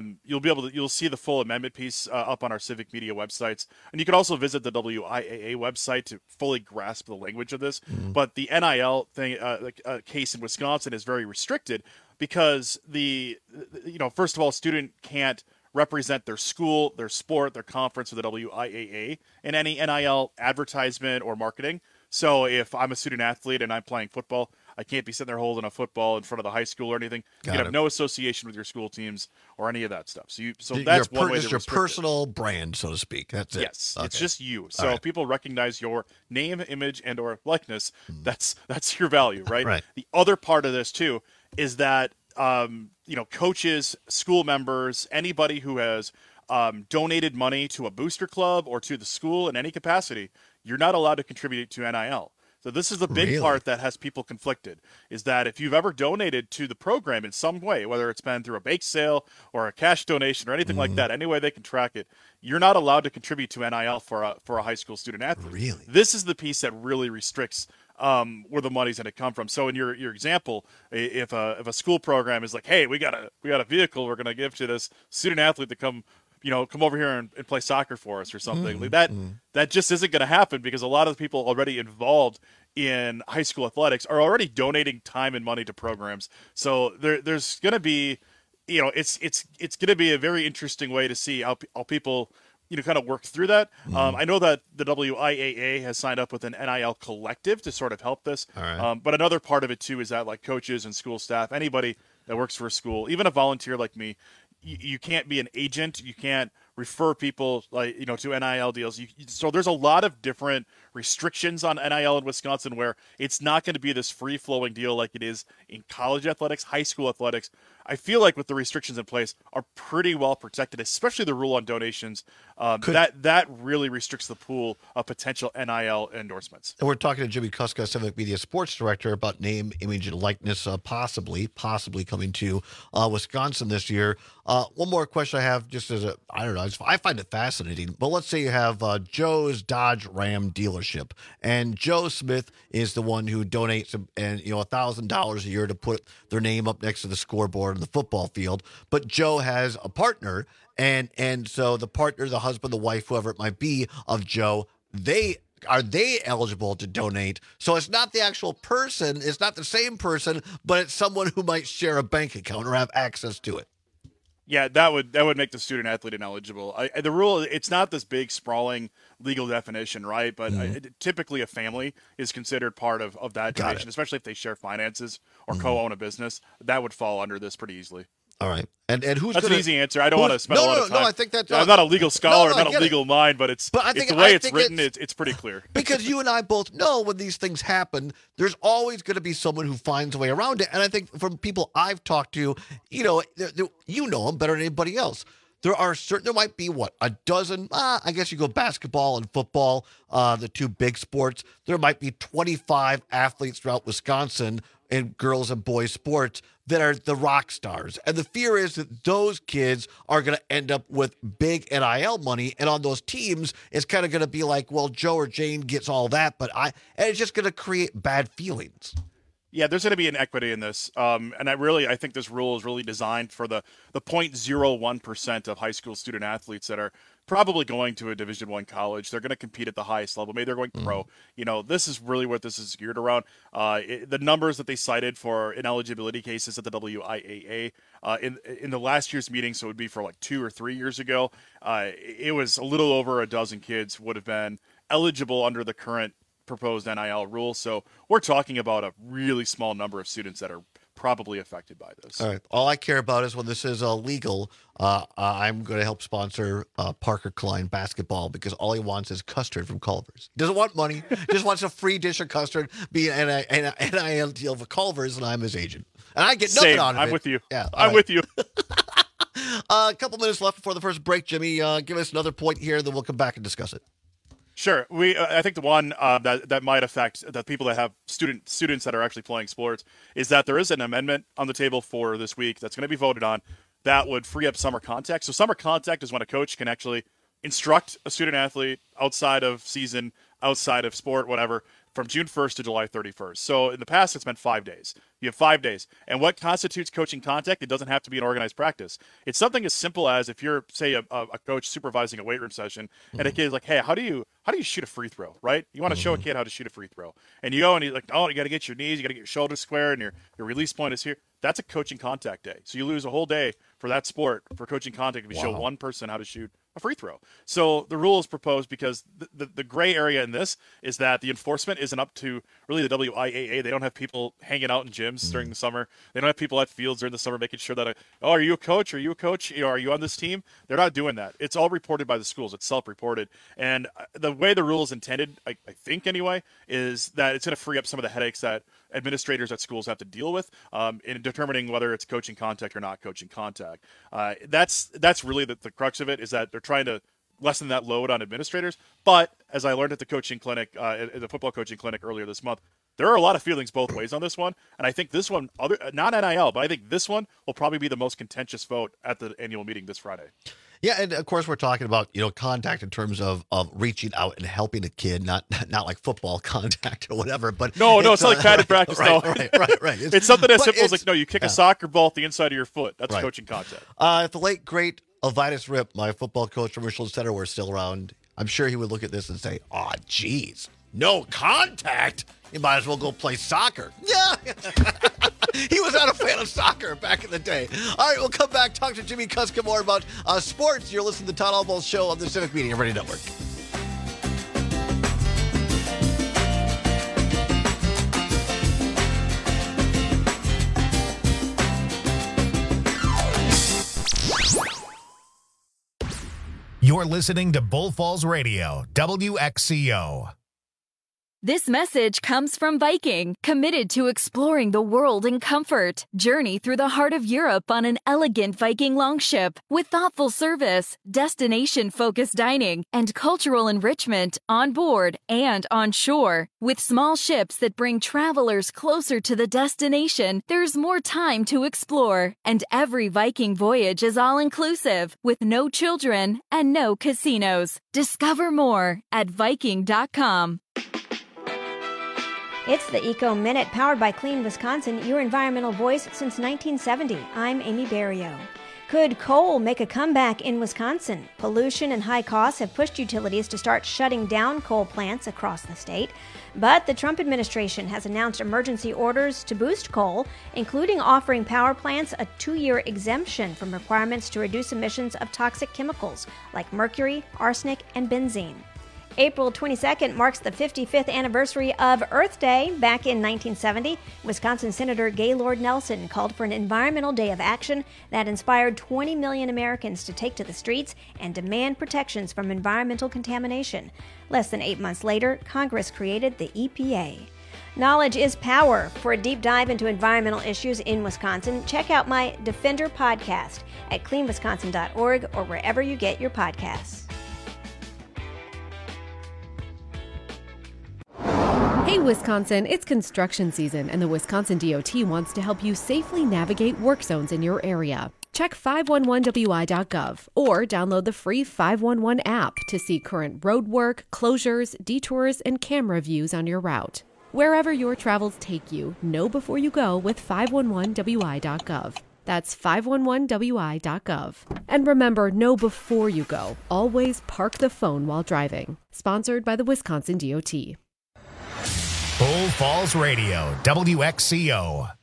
you'll see the full amendment piece up on our Civic Media websites, and you can also visit the WIAA website to fully grasp the language of this. But the NIL thing, case in Wisconsin is very restricted because first of all, a student can't represent their school, their sport, their conference, or the WIAA in any NIL advertisement or marketing. So if I'm a student athlete and I'm playing football, I can't be sitting there holding a football in front of the high school or anything. You have no association with your school teams or any of that stuff. So that's one way to your personal brand, so to speak. That's it. Yes, it's just you. So people recognize your name, image, and or likeness. That's your value, right? Right. The other part of this too is that coaches, school members, anybody who has donated money to a booster club or to the school in any capacity, you're not allowed to contribute to NIL. So this is the big part that has people conflicted, is that if you've ever donated to the program in some way, whether it's been through a bake sale or a cash donation or anything like that, any way they can track it, you're not allowed to contribute to NIL for a high school student athlete. Really? This is the piece that really restricts where the money's going to come from. So in your example, if a school program is like, hey, we got a vehicle we're going to give to this student athlete to come over here and play soccer for us or something like that. That just isn't going to happen because a lot of the people already involved in high school athletics are already donating time and money to programs. So there's going to be, it's going to be a very interesting way to see how people, kind of work through that. I know that the WIAA has signed up with an NIL collective to sort of help this. All right. But another part of it too is that like coaches and school staff, anybody that works for a school, even a volunteer like me, you can't be an agent. You can't refer people to NIL deals. So there's a lot of different restrictions on NIL in Wisconsin where it's not going to be this free-flowing deal like it is in college athletics, high school athletics. I feel like with the restrictions in place are pretty well protected, especially the rule on donations. That really restricts the pool of potential NIL endorsements. And we're talking to Jimmy Kuska, Civic Media Sports Director, about name, image, and likeness possibly coming to Wisconsin this year. One more question I have, just as I find it fascinating. But let's say you have Joe's Dodge Ram dealership, and Joe Smith is the one who donates $1,000 a year to put their name up next to the scoreboard on the football field. But Joe has a partner, and so the partner, the husband, the wife, whoever it might be of Joe, are they eligible to donate? So it's not the actual person, it's not the same person, but it's someone who might share a bank account or have access to it. Yeah, that would make the student athlete ineligible. The rule, it's not this big sprawling legal definition, right? But typically a family is considered part of that donation, especially if they share finances or co-own a business. That would fall under this pretty easily. All right. And who's That's an easy answer. I don't want to spend a lot of time. No, I think that's... I'm not a legal scholar, I'm not a legal mind, but I think the way it's written, it's pretty clear. Because you and I both know when these things happen, there's always going to be someone who finds a way around it. And I think from people I've talked to, you know them better than anybody else. There might be, a dozen, I guess you go basketball and football, the two big sports. There might be 25 athletes throughout Wisconsin in girls and boys sports that are the rock stars. And the fear is that those kids are going to end up with big NIL money. And on those teams, it's kind of going to be like, well, Joe or Jane gets all that, and it's just going to create bad feelings. Yeah, there's going to be an equity in this. And I think this rule is really designed for the 0.01% of high school student athletes that are probably going to a Division I college. They're going to compete at the highest level. Maybe they're going pro. This is really what this is geared around. The numbers that they cited for ineligibility cases at the WIAA in the last year's meeting, so it would be for like 2 or 3 years ago, it was a little over a dozen kids would have been eligible under the current proposed NIL rule. So we're talking about a really small number of students that are probably affected by this. All right. All I care about is when this is legal, I'm going to help sponsor Parker Klein basketball because all he wants is custard from Culver's. He doesn't want money. Just wants a free dish of custard, be an NIL deal for Culver's, and I'm his agent. And I get nothing out of it. I'm with you. Yeah, I'm with you. A couple minutes left before the first break, Jimmy. Give us another point here, then we'll come back and discuss it. Sure. I think the one that might affect the people that have students that are actually playing sports is that there is an amendment on the table for this week that's going to be voted on that would free up summer contact. So summer contact is when a coach can actually instruct a student athlete outside of season, outside of sport, whatever, from June 1st to July 31st. So in the past, it's been 5 days. You have 5 days. And what constitutes coaching contact? It doesn't have to be an organized practice. It's something as simple as if you're, say, a coach supervising a weight room session, and a kid is like, hey, how do you shoot a free throw, right? You want to show a kid how to shoot a free throw. And you go and he's like, oh, you got to get your knees, you got to get your shoulders square, and your release point is here. That's a coaching contact day. So you lose a whole day for that sport, for coaching contact, if you show one person how to shoot a free throw. So the rule is proposed because the gray area in this is that the enforcement isn't up to really the WIAA. They don't have people hanging out in gyms during the summer. They don't have people at fields during the summer making sure that, are you a coach? Are you a coach? Are you on this team? They're not doing that. It's all reported by the schools. It's self-reported. And the way the rule is intended, I think anyway, is that it's going to free up some of the headaches that administrators at schools have to deal with in determining whether it's coaching contact or not coaching contact. That's really the crux of it, is that they're trying to lessen that load on administrators. But as I learned at the coaching clinic, at the football coaching clinic earlier this month, there are a lot of feelings both ways on this one. And I think this one, not NIL, but I think this one will probably be the most contentious vote at the annual meeting this Friday. Yeah, and of course we're talking about, contact in terms of reaching out and helping a kid, not like football contact or whatever. But no, it's not like padded practice. Right. It's something as simple as like, you kick a soccer ball at the inside of your foot. That's coaching contact. If the late great Elvitus Rip, my football coach from Richland Center, were still around, I'm sure he would look at this and say, "Oh, geez, no contact. You might as well go play soccer." Yeah. He was not a fan of soccer back in the day. All right, we'll come back, talk to Jimmy Kuska more about sports. You're listening to the Todd Albaugh Show on the Civic Media Radio Network. You're listening to Bull Falls Radio, WXCO. This message comes from Viking, committed to exploring the world in comfort. Journey through the heart of Europe on an elegant Viking longship with thoughtful service, destination-focused dining, and cultural enrichment on board and on shore. With small ships that bring travelers closer to the destination, there's more time to explore. And every Viking voyage is all-inclusive, with no children and no casinos. Discover more at Viking.com. It's the Eco Minute, powered by Clean Wisconsin, your environmental voice since 1970. I'm Amy Barrio. Could coal make a comeback in Wisconsin? Pollution and high costs have pushed utilities to start shutting down coal plants across the state. But the Trump administration has announced emergency orders to boost coal, including offering power plants a 2-year exemption from requirements to reduce emissions of toxic chemicals like mercury, arsenic, and benzene. April 22nd marks the 55th anniversary of Earth Day. Back in 1970, Wisconsin Senator Gaylord Nelson called for an Environmental Day of Action that inspired 20 million Americans to take to the streets and demand protections from environmental contamination. Less than 8 months later, Congress created the EPA. Knowledge is power. For a deep dive into environmental issues in Wisconsin, check out my Defender podcast at cleanwisconsin.org or wherever you get your podcasts. Hey Wisconsin, it's construction season and the Wisconsin DOT wants to help you safely navigate work zones in your area. Check 511wi.gov or download the free 511 app to see current road work, closures, detours, and camera views on your route. Wherever your travels take you, know before you go with 511wi.gov. That's 511wi.gov. And remember, know before you go. Always park the phone while driving. Sponsored by the Wisconsin DOT. Bull Falls Radio, WXCO.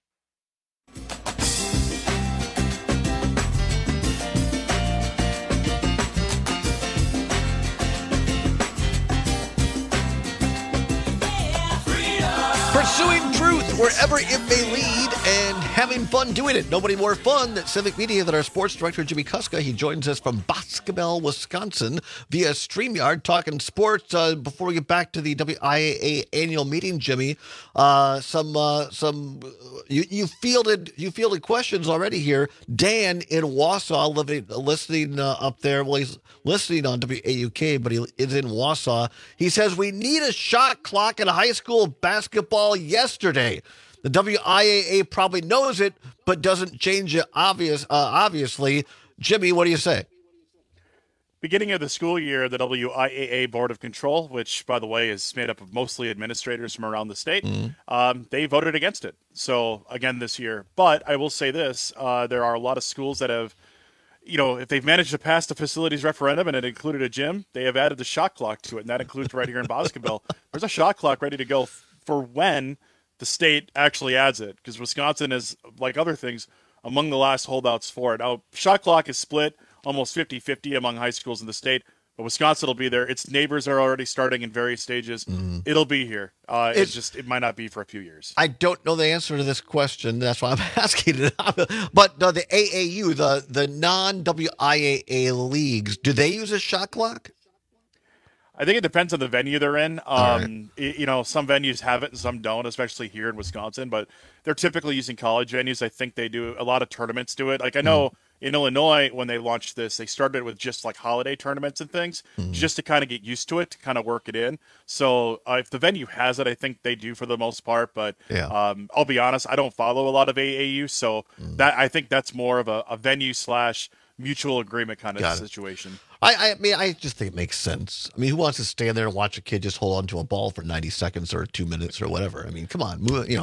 Pursuing truth wherever it may lead and having fun doing it. Nobody more fun than Civic Media than our sports director, Jimmy Kuska. He joins us from Boscobel, Wisconsin via StreamYard talking sports. Before we get back to the WIAA annual meeting, Jimmy, you fielded questions already here. Dan in Wausau, listening up there. Well, he's listening on WAUK, but he is in Wausau. He says, we need a shot clock in high school basketball yesterday. The WIAA probably knows it, but doesn't change it obviously. Jimmy, what do you say? Beginning of the school year, the WIAA Board of Control, which, by the way, is made up of mostly administrators from around the state, they voted against it. So, again, this year. But I will say this, there are a lot of schools that have, if they've managed to pass the facilities referendum and it included a gym, they have added the shot clock to it, and that includes right here in Boscobel. There's a shot clock ready to go for when the state actually adds it, because Wisconsin is, like other things, among the last holdouts for it. Now, shot clock is split almost 50-50 among high schools in the state, but Wisconsin will be there. Its neighbors are already starting in various stages. It'll be here. It might not be for a few years. I don't know the answer to this question. That's why I'm asking it. But the AAU, the non-WIAA leagues, do they use a shot clock? I think it depends on the venue they're in. Right. Some venues have it and some don't, especially here in Wisconsin. But they're typically using college venues. I think they do a lot of tournaments do it. Like I know in Illinois, when they launched this, they started with just like holiday tournaments and things, just to kind of get used to it, to kind of work it in. So if the venue has it, I think they do for the most part. But I'll be honest, I don't follow a lot of AAU, so that I think that's more of a venue / mutual agreement kind of situation. I mean, I just think it makes sense. I mean, who wants to stand there and watch a kid just hold on to a ball for 90 seconds or 2 minutes or whatever? I mean, come on,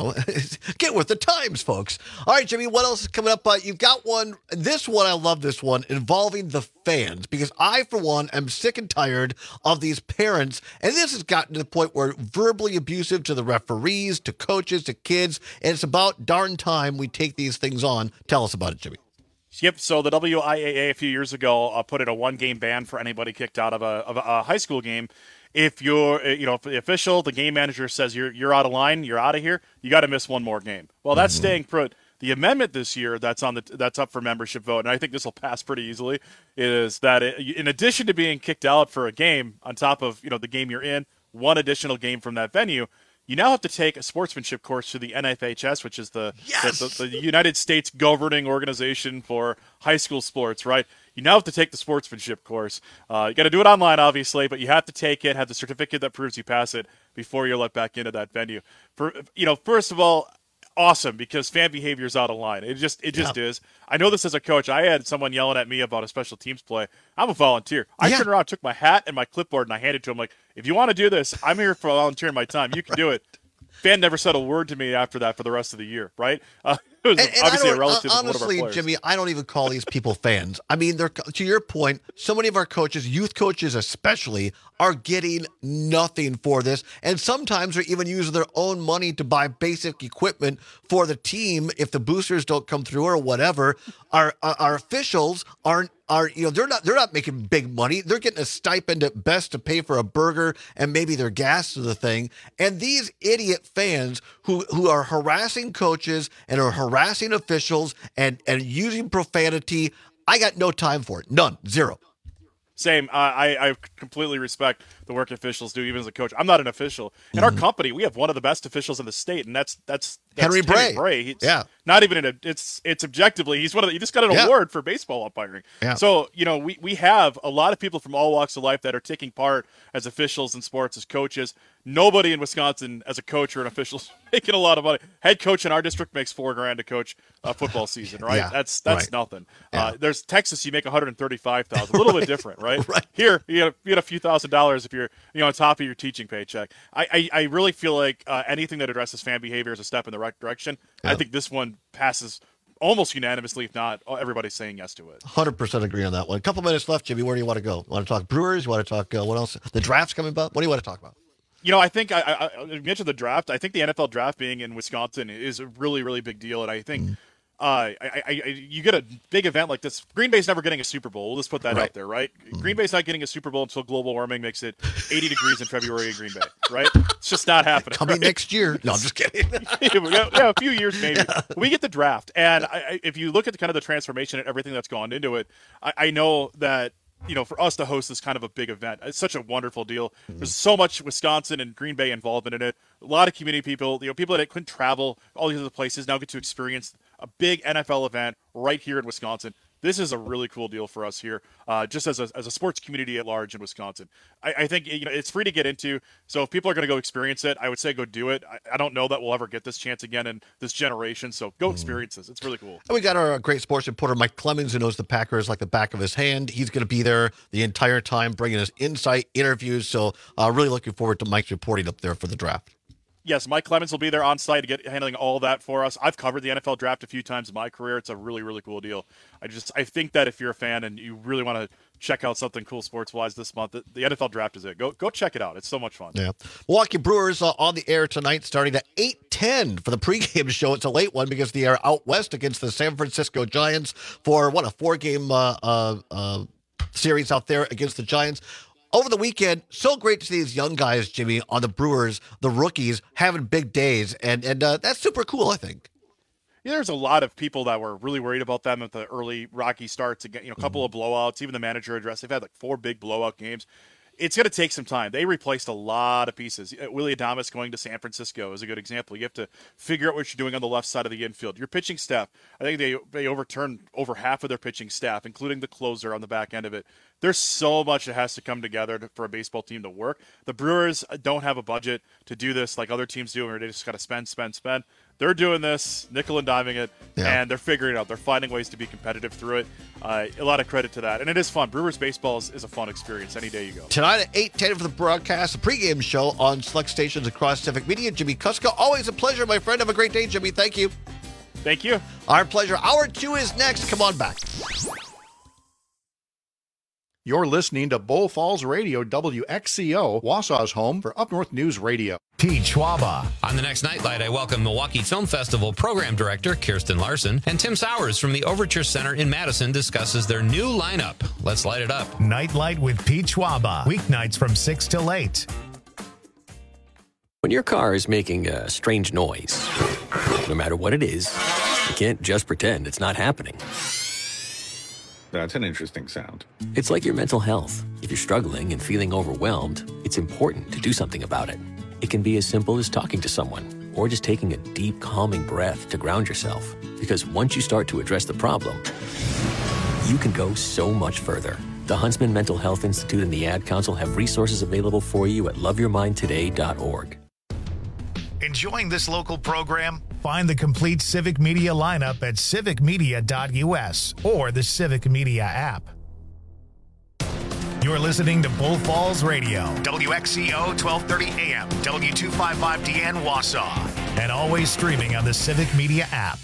get with the times, folks. All right, Jimmy, what else is coming up? You've got one. This one, I love this one, involving the fans, because I, for one, am sick and tired of these parents. And this has gotten to the point where verbally abusive to the referees, to coaches, to kids. And it's about darn time we take these things on. Tell us about it, Jimmy. Yep. So the WIAA a few years ago put in a 1-game ban for anybody kicked out of a high school game. If you're, if the official, the game manager says you're out of line, you're out of here, you got to miss one more game. Well, that's staying put. The amendment this year that's up for membership vote, and I think this will pass pretty easily, is that in addition to being kicked out for a game, on top of the game you're in, one additional game from that venue, you now have to take a sportsmanship course through the NFHS, which is the United States governing organization for high school sports, right? You now have to take the sportsmanship course. You got to do it online, obviously, but you have to take it, have the certificate that proves you pass it before you're let back into that venue. First of all, awesome, because fan behavior is out of line. It just is. I know this as a coach. I had someone yelling at me about a special teams play. I'm a volunteer. I turned around, took my hat and my clipboard, and I handed it to him like, if you want to do this, I'm here for volunteering my time. You can do it. Fan never said a word to me after that for the rest of the year, right? It was obviously a relative of one of our players. Jimmy, I don't even call these people fans. I mean, they're, to your point, so many of our coaches, youth coaches especially, are getting nothing for this. And sometimes they're even using their own money to buy basic equipment for the team if the boosters don't come through or whatever. Our officials aren't. They're not making big money. They're getting a stipend at best to pay for a burger and maybe their gas to the thing. And these idiot fans who are harassing coaches and are harassing officials and using profanity, I got no time for it. None. Zero. Same. I completely respect the work officials do, even as a coach. I'm not an official. In our company, we have one of the best officials in the state, and that's Henry Bray. Not even it's objectively, he's one of he just got an award for baseball umpiring. Yeah. So, we have a lot of people from all walks of life that are taking part as officials in sports, as coaches. Nobody in Wisconsin as a coach or an official is making a lot of money. Head coach in our district makes $4,000 to coach a football season, right? Yeah. That's nothing. There's Texas, you make $135,000, a little bit different, right? Right. Here, you get a few $1,000s if you're on top of your teaching paycheck. I really feel like anything that addresses fan behavior is a step in the right direction. Yeah. I think this one passes almost unanimously, if not everybody's saying yes to it. 100% agree on that one. A couple minutes left, Jimmy. Where do you want to go? You want to talk Brewers? You want to talk what else? The draft's coming up. What do you want to talk about? I think I mentioned the draft. I think the NFL draft being in Wisconsin is a really, really big deal. And I think you get a big event like this. Green Bay's never getting a Super Bowl. We'll just put that out there, right? Green Bay's not getting a Super Bowl until global warming makes it 80 degrees in February in Green Bay, right? It's just not happening. Coming next year. No, I'm just kidding. A few years maybe. We get the draft. And if you look at the transformation and everything that's gone into it, I know that for us to host this kind of a big event, it's such a wonderful deal. There's so much Wisconsin and Green Bay involvement in it. A lot of community people, people that couldn't travel all these other places now get to experience a big NFL event right here in Wisconsin. This is a really cool deal for us here, just as a sports community at large in Wisconsin. I think it's free to get into, so if people are going to go experience it, I would say go do it. I don't know that we'll ever get this chance again in this generation, so go experience this. It's really cool. And we got our great sports reporter, Mike Clemens, who knows the Packers like the back of his hand. He's going to be there the entire time, bringing us insight, interviews, so really looking forward to Mike's reporting up there for the draft. Yes, Mike Clemens will be there on site handling all that for us. I've covered the NFL draft a few times in my career. It's a really, really cool deal. I think that if you're a fan and you really want to check out something cool sports-wise this month, the NFL draft is it. Go check it out. It's so much fun. Yeah. Milwaukee Brewers on the air tonight starting at 8:10 for the pregame show. It's a late one because they are out west against the San Francisco Giants for, a 4-game series out there against the Giants. Over the weekend, so great to see these young guys, Jimmy, on the Brewers, the rookies, having big days, and that's super cool, I think. Yeah, there's a lot of people that were really worried about them at the early rocky starts. Again, a couple of blowouts, even the manager address. They've had 4 big blowout games. It's going to take some time. They replaced a lot of pieces. Willie Adames going to San Francisco is a good example. You have to figure out what you're doing on the left side of the infield. Your pitching staff, I think they overturned over half of their pitching staff, including the closer on the back end of it. There's so much that has to come together for a baseball team to work. The Brewers don't have a budget to do this like other teams do, where they just got to spend. They're doing this, nickel and diming it, and they're figuring it out. They're finding ways to be competitive through it. A lot of credit to that. And it is fun. Brewers baseball is a fun experience any day you go. Tonight at 8:10 for the broadcast, the pregame show on select stations across Civic Media. Jimmy Kuska, always a pleasure, my friend. Have a great day, Jimmy. Thank you. Thank you. Our pleasure. Hour 2 is next. Come on back. You're listening to Bull Falls Radio, WXCO, Wausau's home for Up North News Radio. Pete Schwaba. On the next Nightlight, I welcome Milwaukee Film Festival Program Director Kirsten Larson, and Tim Sowers from the Overture Center in Madison discusses their new lineup. Let's light it up. Nightlight with Pete Schwaba. Weeknights from 6 till 8. When your car is making a strange noise, no matter what it is, You can't just pretend it's not happening. That's an interesting sound. It's like your mental health. If you're struggling and feeling overwhelmed, it's important to do something about it. It can be as simple as talking to someone or just taking a deep, calming breath to ground yourself. Because once you start to address the problem, you can go so much further. The Huntsman Mental Health Institute and the Ad Council have resources available for you at loveyourmindtoday.org. Enjoying this local program? Find the complete Civic Media lineup at civicmedia.us or the Civic Media app. You're listening to Bull Falls Radio, WXCO 1230 AM, W255DN Wausau, and always streaming on the Civic Media app.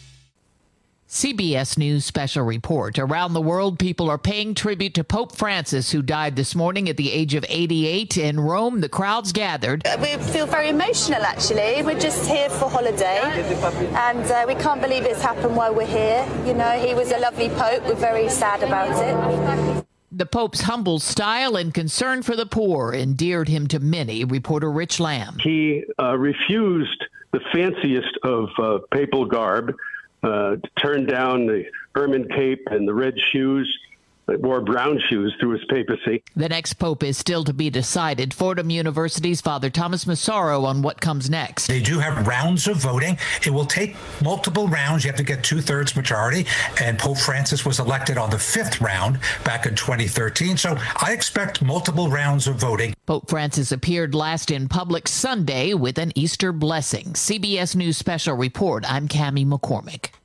CBS News special report. Around the world, people are paying tribute to Pope Francis, who died this morning at the age of 88. In Rome, the crowds gathered. We feel very emotional, actually. We're just here for holiday, and we can't believe it's happened while we're here. You know, he was a lovely Pope. We're very sad about it. The Pope's humble style and concern for the poor endeared him to many. Reporter Rich Lamb. He refused the fanciest of papal garb, turned down the ermine cape and the red shoes, wore brown shoes through his papacy. The next pope is still to be decided. Fordham University's Father Thomas Massaro on what comes next. They do have rounds of voting. It will take multiple rounds. You have to get 2/3 majority, and Pope Francis was elected on the 5th round back in 2013. So I expect multiple rounds of voting. Pope Francis appeared last in public Sunday with an Easter blessing. CBS News special report. I'm Cammie McCormick.